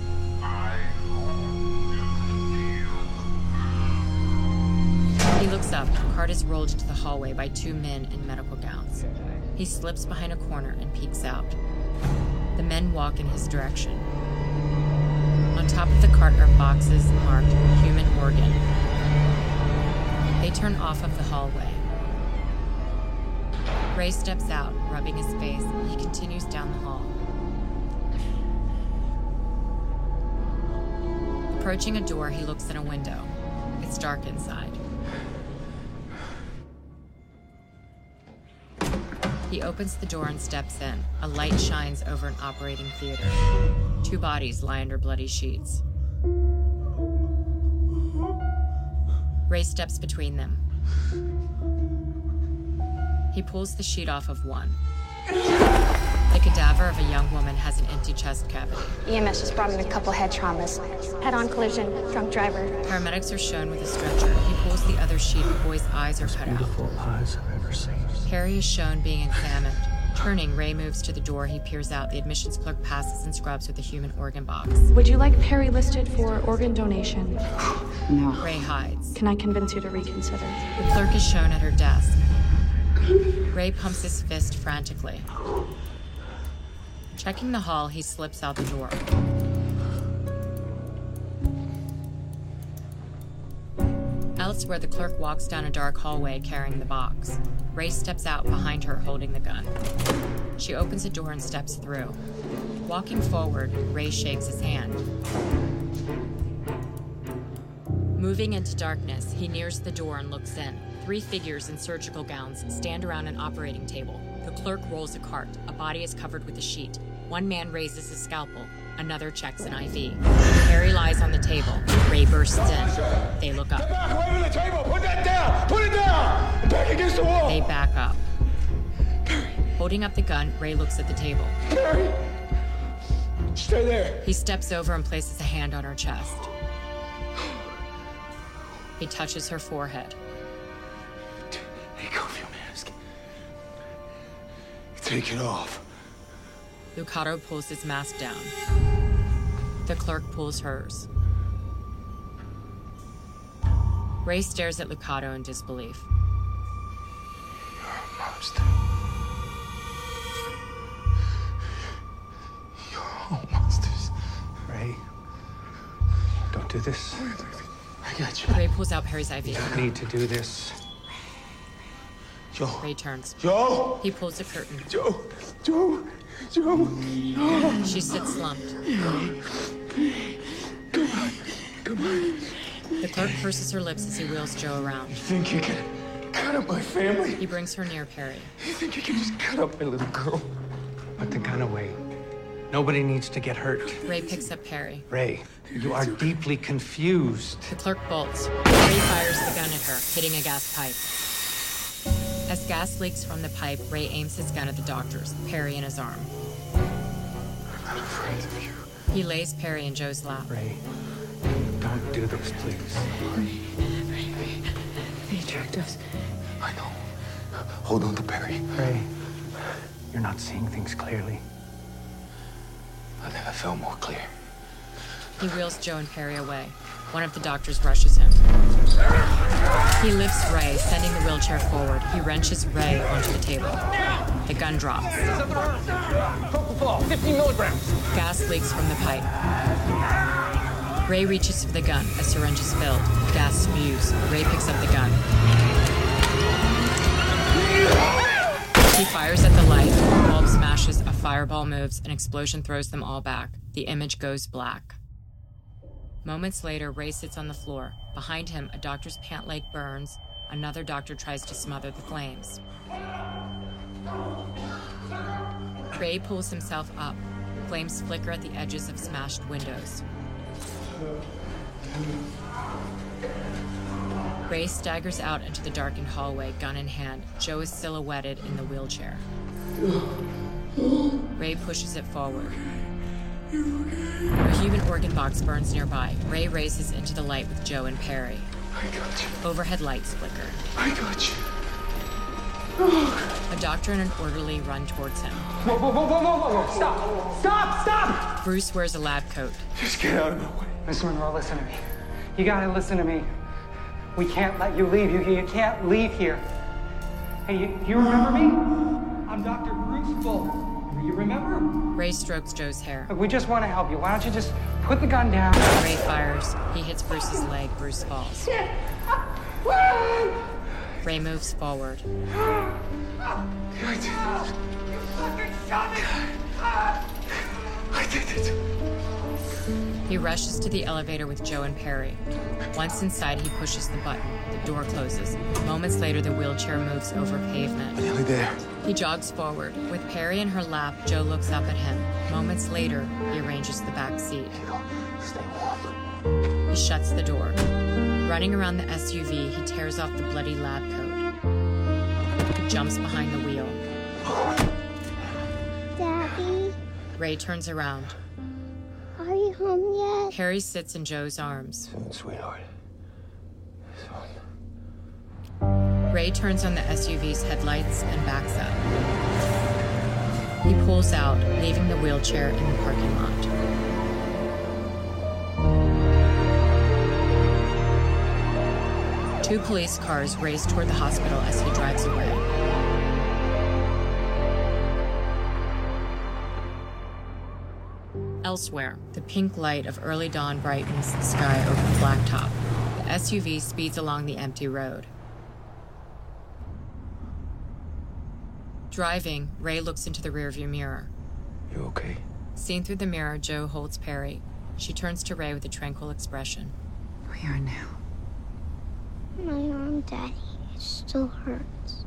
He looks up. The cart is rolled into the hallway by two men in medical gowns. He slips behind a corner and peeks out. The men walk in his direction. On top of the cart are boxes marked human organ. They turn off of the hallway. Ray steps out, rubbing his face. He continues down the hall. Approaching a door, he looks in a window. It's dark inside. He opens the door and steps in. A light shines over an operating theater. Two bodies lie under bloody sheets. Ray steps between them. He pulls the sheet off of one. The cadaver of a young woman has an empty chest cavity. E M S just brought in a couple head traumas. Head-on collision, drunk driver. Paramedics are shown with a stretcher. He pulls the other sheet. The boy's eyes are cut out. Beautiful eyes I've ever seen. Perry is shown being examined. Turning, Ray moves to the door. He peers out. The admissions clerk passes and scrubs with a human organ box. Would you like Perry listed for organ donation? No. Ray hides. Can I convince you to reconsider? The clerk is shown at her desk. Ray pumps his fist frantically. Checking the hall, he slips out the door. Elsewhere, the clerk walks down a dark hallway carrying the box. Ray steps out behind her, holding the gun. She opens a door and steps through. Walking forward, Ray shakes his hand. Moving into darkness, he nears the door and looks in. Three figures in surgical gowns stand around an operating table. The clerk rolls a cart. A body is covered with a sheet. One man raises his scalpel. Another checks an I V. Harry lies on the table. Ray bursts in. They look up. Get back away from the table! Put that down! Put it down! Back against the wall! They back up. Holding up the gun, Ray looks at the table. Harry! Stay there! He steps over and places a hand on her chest. He touches her forehead. Take off your mask. Take it off. Lucado pulls his mask down. The clerk pulls hers. Ray stares at Lucado in disbelief. You're a monster. You're all monsters. Ray, don't do this. I got you. Ray pulls out Perry's I V. You don't need to do this. Joe. Ray turns. Joe! He pulls the curtain. Joe! Joe! Joe! She sits slumped. Come on. Come on. The clerk purses her lips as he wheels Joe around. You think you can cut up my family? He brings her near Perry. You think you can just cut up my little girl? Put the gun away. Nobody needs to get hurt. Ray picks up Perry. Ray, you are deeply confused. The clerk bolts. Ray fires the gun at her, hitting a gas pipe. As gas leaks from the pipe, Ray aims his gun at the doctors, Perry in his arm. I'm not afraid of you. He lays Perry in Joe's lap. Ray, don't do this, please. They tracked us. I know. Hold on to Perry. Ray, you're not seeing things clearly. I never felt more clear. He wheels Joe and Perry away. One of the doctors rushes him. He lifts Ray, sending the wheelchair forward. He wrenches Ray onto the table. The gun drops. Propofol, fifty milligrams. Gas leaks from the pipe. Ray reaches for the gun. A syringe is filled. Gas spews. Ray picks up the gun. He fires at the light. The bulb smashes. A fireball moves. An explosion throws them all back. The image goes black. Moments later, Ray sits on the floor. Behind him, a doctor's pant leg burns. Another doctor tries to smother the flames. Ray pulls himself up. Flames flicker at the edges of smashed windows. Ray staggers out into the darkened hallway, gun in hand. Joe is silhouetted in the wheelchair. Ray pushes it forward. A human organ box burns nearby. Ray races into the light with Joe and Perry. I got you. Overhead lights flicker. I got you. A doctor and an orderly run towards him. Whoa, whoa, whoa, whoa, whoa, whoa, stop! Stop, stop! Bruce wears a lab coat. Just get out of my way. Miss Monroe, listen to me. You gotta listen to me. We can't let you leave. You, you can't leave here. Hey, you, you remember me? I'm Doctor Bruce Bull. You remember? Ray strokes Joe's hair. Look, we just want to help you. Why don't you just put the gun down? Ray fires. He hits Bruce's leg. Bruce falls. Ray moves forward. I did it. I did it. He rushes to the elevator with Joe and Perry. Once inside, he pushes the button. The door closes. Moments later, the wheelchair moves over pavement. Nearly there. He jogs forward. With Perry in her lap, Joe looks up at him. Moments later, he arranges the back seat. Stay warm. He shuts the door. Running around the S U V, he tears off the bloody lab coat. jumps behind the wheel. Daddy, Ray turns around. are you home yet? Perry sits in Joe's arms. Soon, sweetheart. Ray turns on the S U V's headlights and backs up. He pulls out, leaving the wheelchair in the parking lot. Two police cars race toward the hospital as he drives away. Elsewhere, the pink light of early dawn brightens the sky over the blacktop. The S U V speeds along the empty road. Driving, Ray looks into the rearview mirror. You okay? Seen through the mirror, Joe holds Perry. She turns to Ray with a tranquil expression. We are now. My arm, Daddy. It still hurts.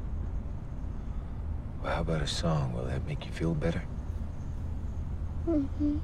Well, how about a song? Will that make you feel better? Mm-hmm.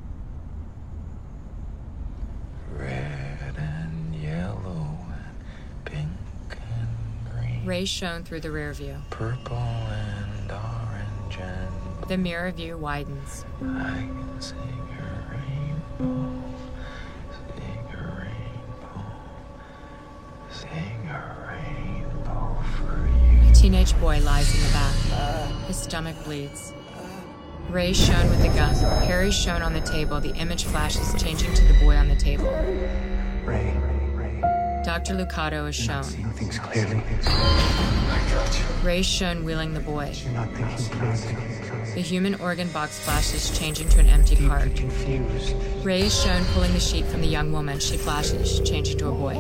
Red and yellow and pink and green. Ray shown through the rear view. Purple and orange and... The mirror view widens. I can sing a rainbow, sing a rainbow, sing a rainbow for you. A teenage boy lies in the back. His stomach bleeds. Ray shown with the gun. Perry shown on the table. The image flashes, changing to the boy on the table. Ray, Ray. Doctor Lucado is shown. Seeing things clearly. I got you. Ray shown wheeling the boy. You're not thinking clearly. The human organ box flashes, changing to an empty cart. Confused. Ray is shown pulling the sheet from the young woman. She flashes, changing to a boy.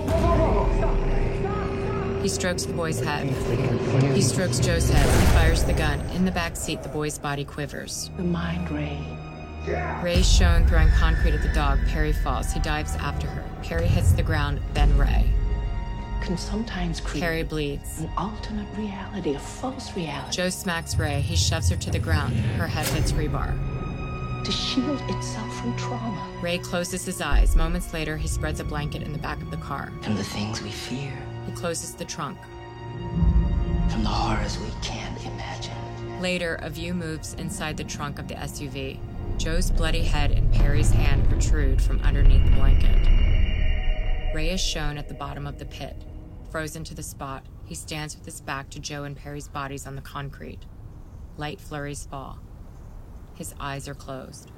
He strokes the boy's head. He strokes Joe's head. He fires the gun. In the back seat, the boy's body quivers. Your mind, Ray. Ray is shown throwing concrete at the dog. Perry falls. He dives after her. Perry hits the ground, then Ray. Can sometimes create Perry bleeds. an alternate reality, a false reality. Joe smacks Ray. He shoves her to the ground. Her head hits rebar. To shield itself from trauma. Ray closes his eyes. Moments later, he spreads a blanket in the back of the car. From the things we fear. He closes the trunk. From the horrors we can't imagine. Later, a view moves inside the trunk of the S U V. Joe's bloody head and Perry's hand protrude from underneath the blanket. Ray is shown at the bottom of the pit. Frozen to the spot, he stands with his back to Joe and Perry's bodies on the concrete. Light flurries fall. His eyes are closed.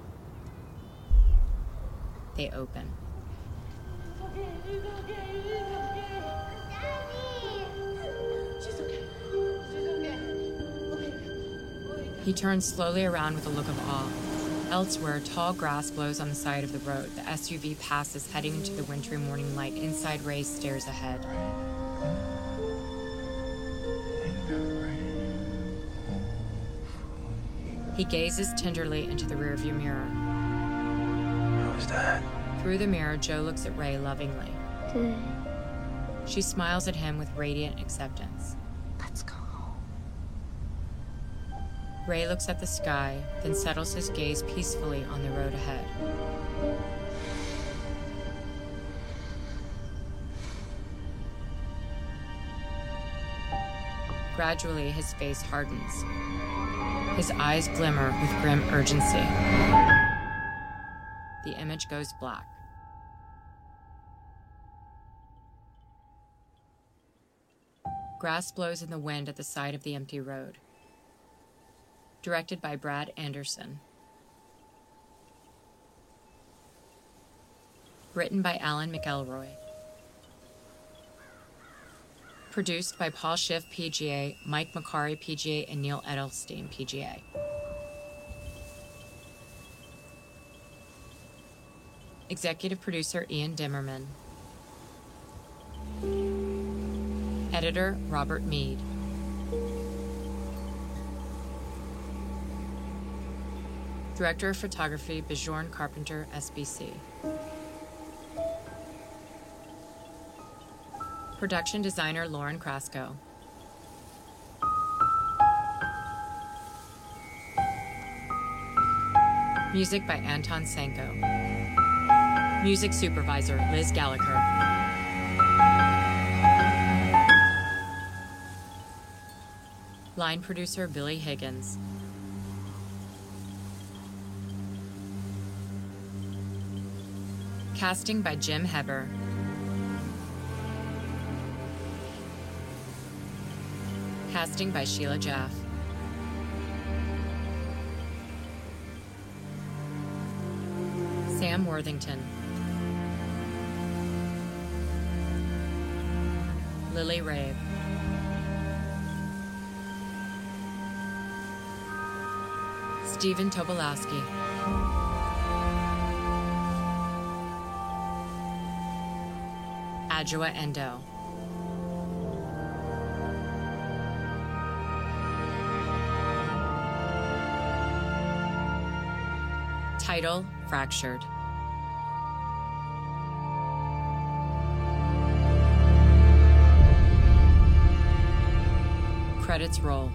They open. He turns slowly around with a look of awe. Elsewhere, tall grass blows on the side of the road. The S U V passes, heading into the wintry morning light. Inside, Ray stares ahead. He gazes tenderly into the rearview mirror. What was that? Through the mirror, Joe looks at Ray lovingly. Good. She smiles at him with radiant acceptance. Let's go home. Ray looks at the sky, then settles his gaze peacefully on the road ahead. Gradually, his face hardens. His eyes glimmer with grim urgency. The image goes black. Grass blows in the wind at the side of the empty road. Directed by Brad Anderson. Written by Alan McElroy. Produced by Paul Schiff, P G A, Mike McCarry, P G A, and Neil Edelstein, P G A. Executive producer Ian Dimmerman. Editor Robert Mead. Director of Photography Bjorn Carpenter, S B C. Production designer Lauren Krasko. Music by Anton Sanko. Music supervisor Liz Gallagher. Line producer Billy Higgins. Casting by Jim Heber. Casting by Sheila Jaff. Sam Worthington. Lily Rabe. Stephen Tobolowsky. Adjoa Endo. Title, Fractured. Credits roll.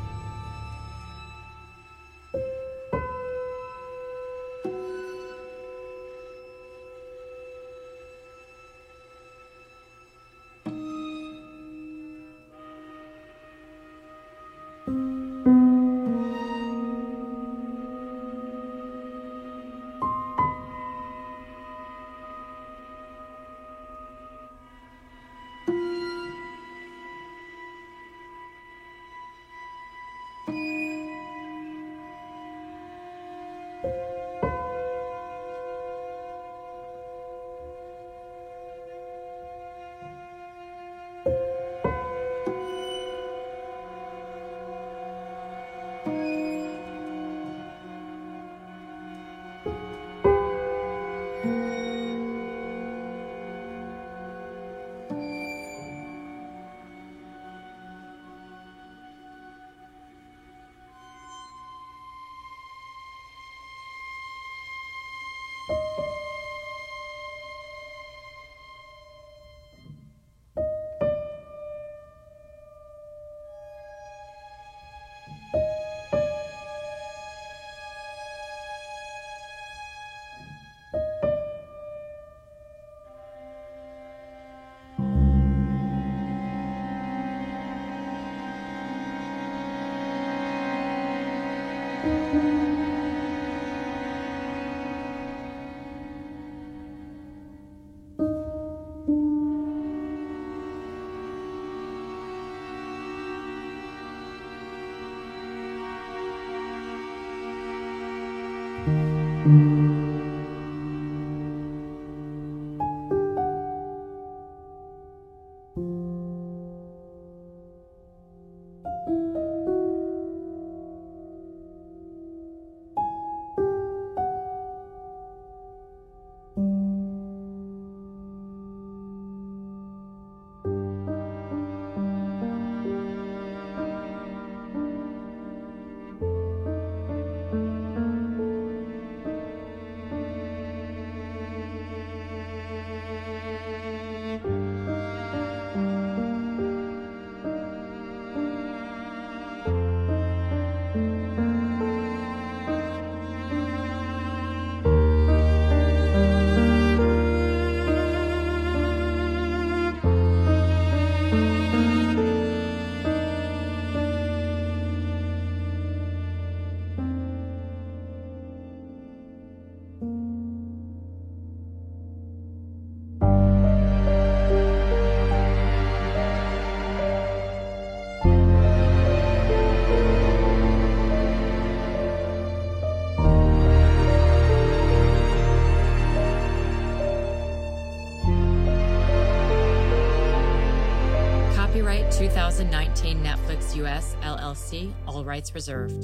twenty nineteen Netflix U S L L C, all rights reserved.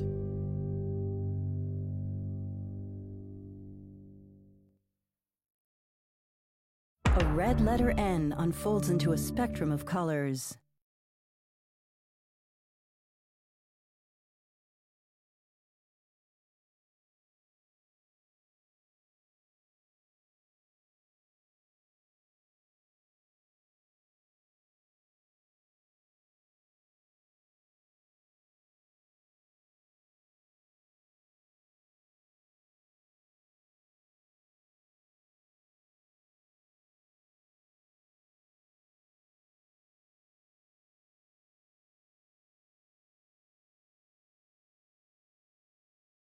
A red letter N unfolds into a spectrum of colors.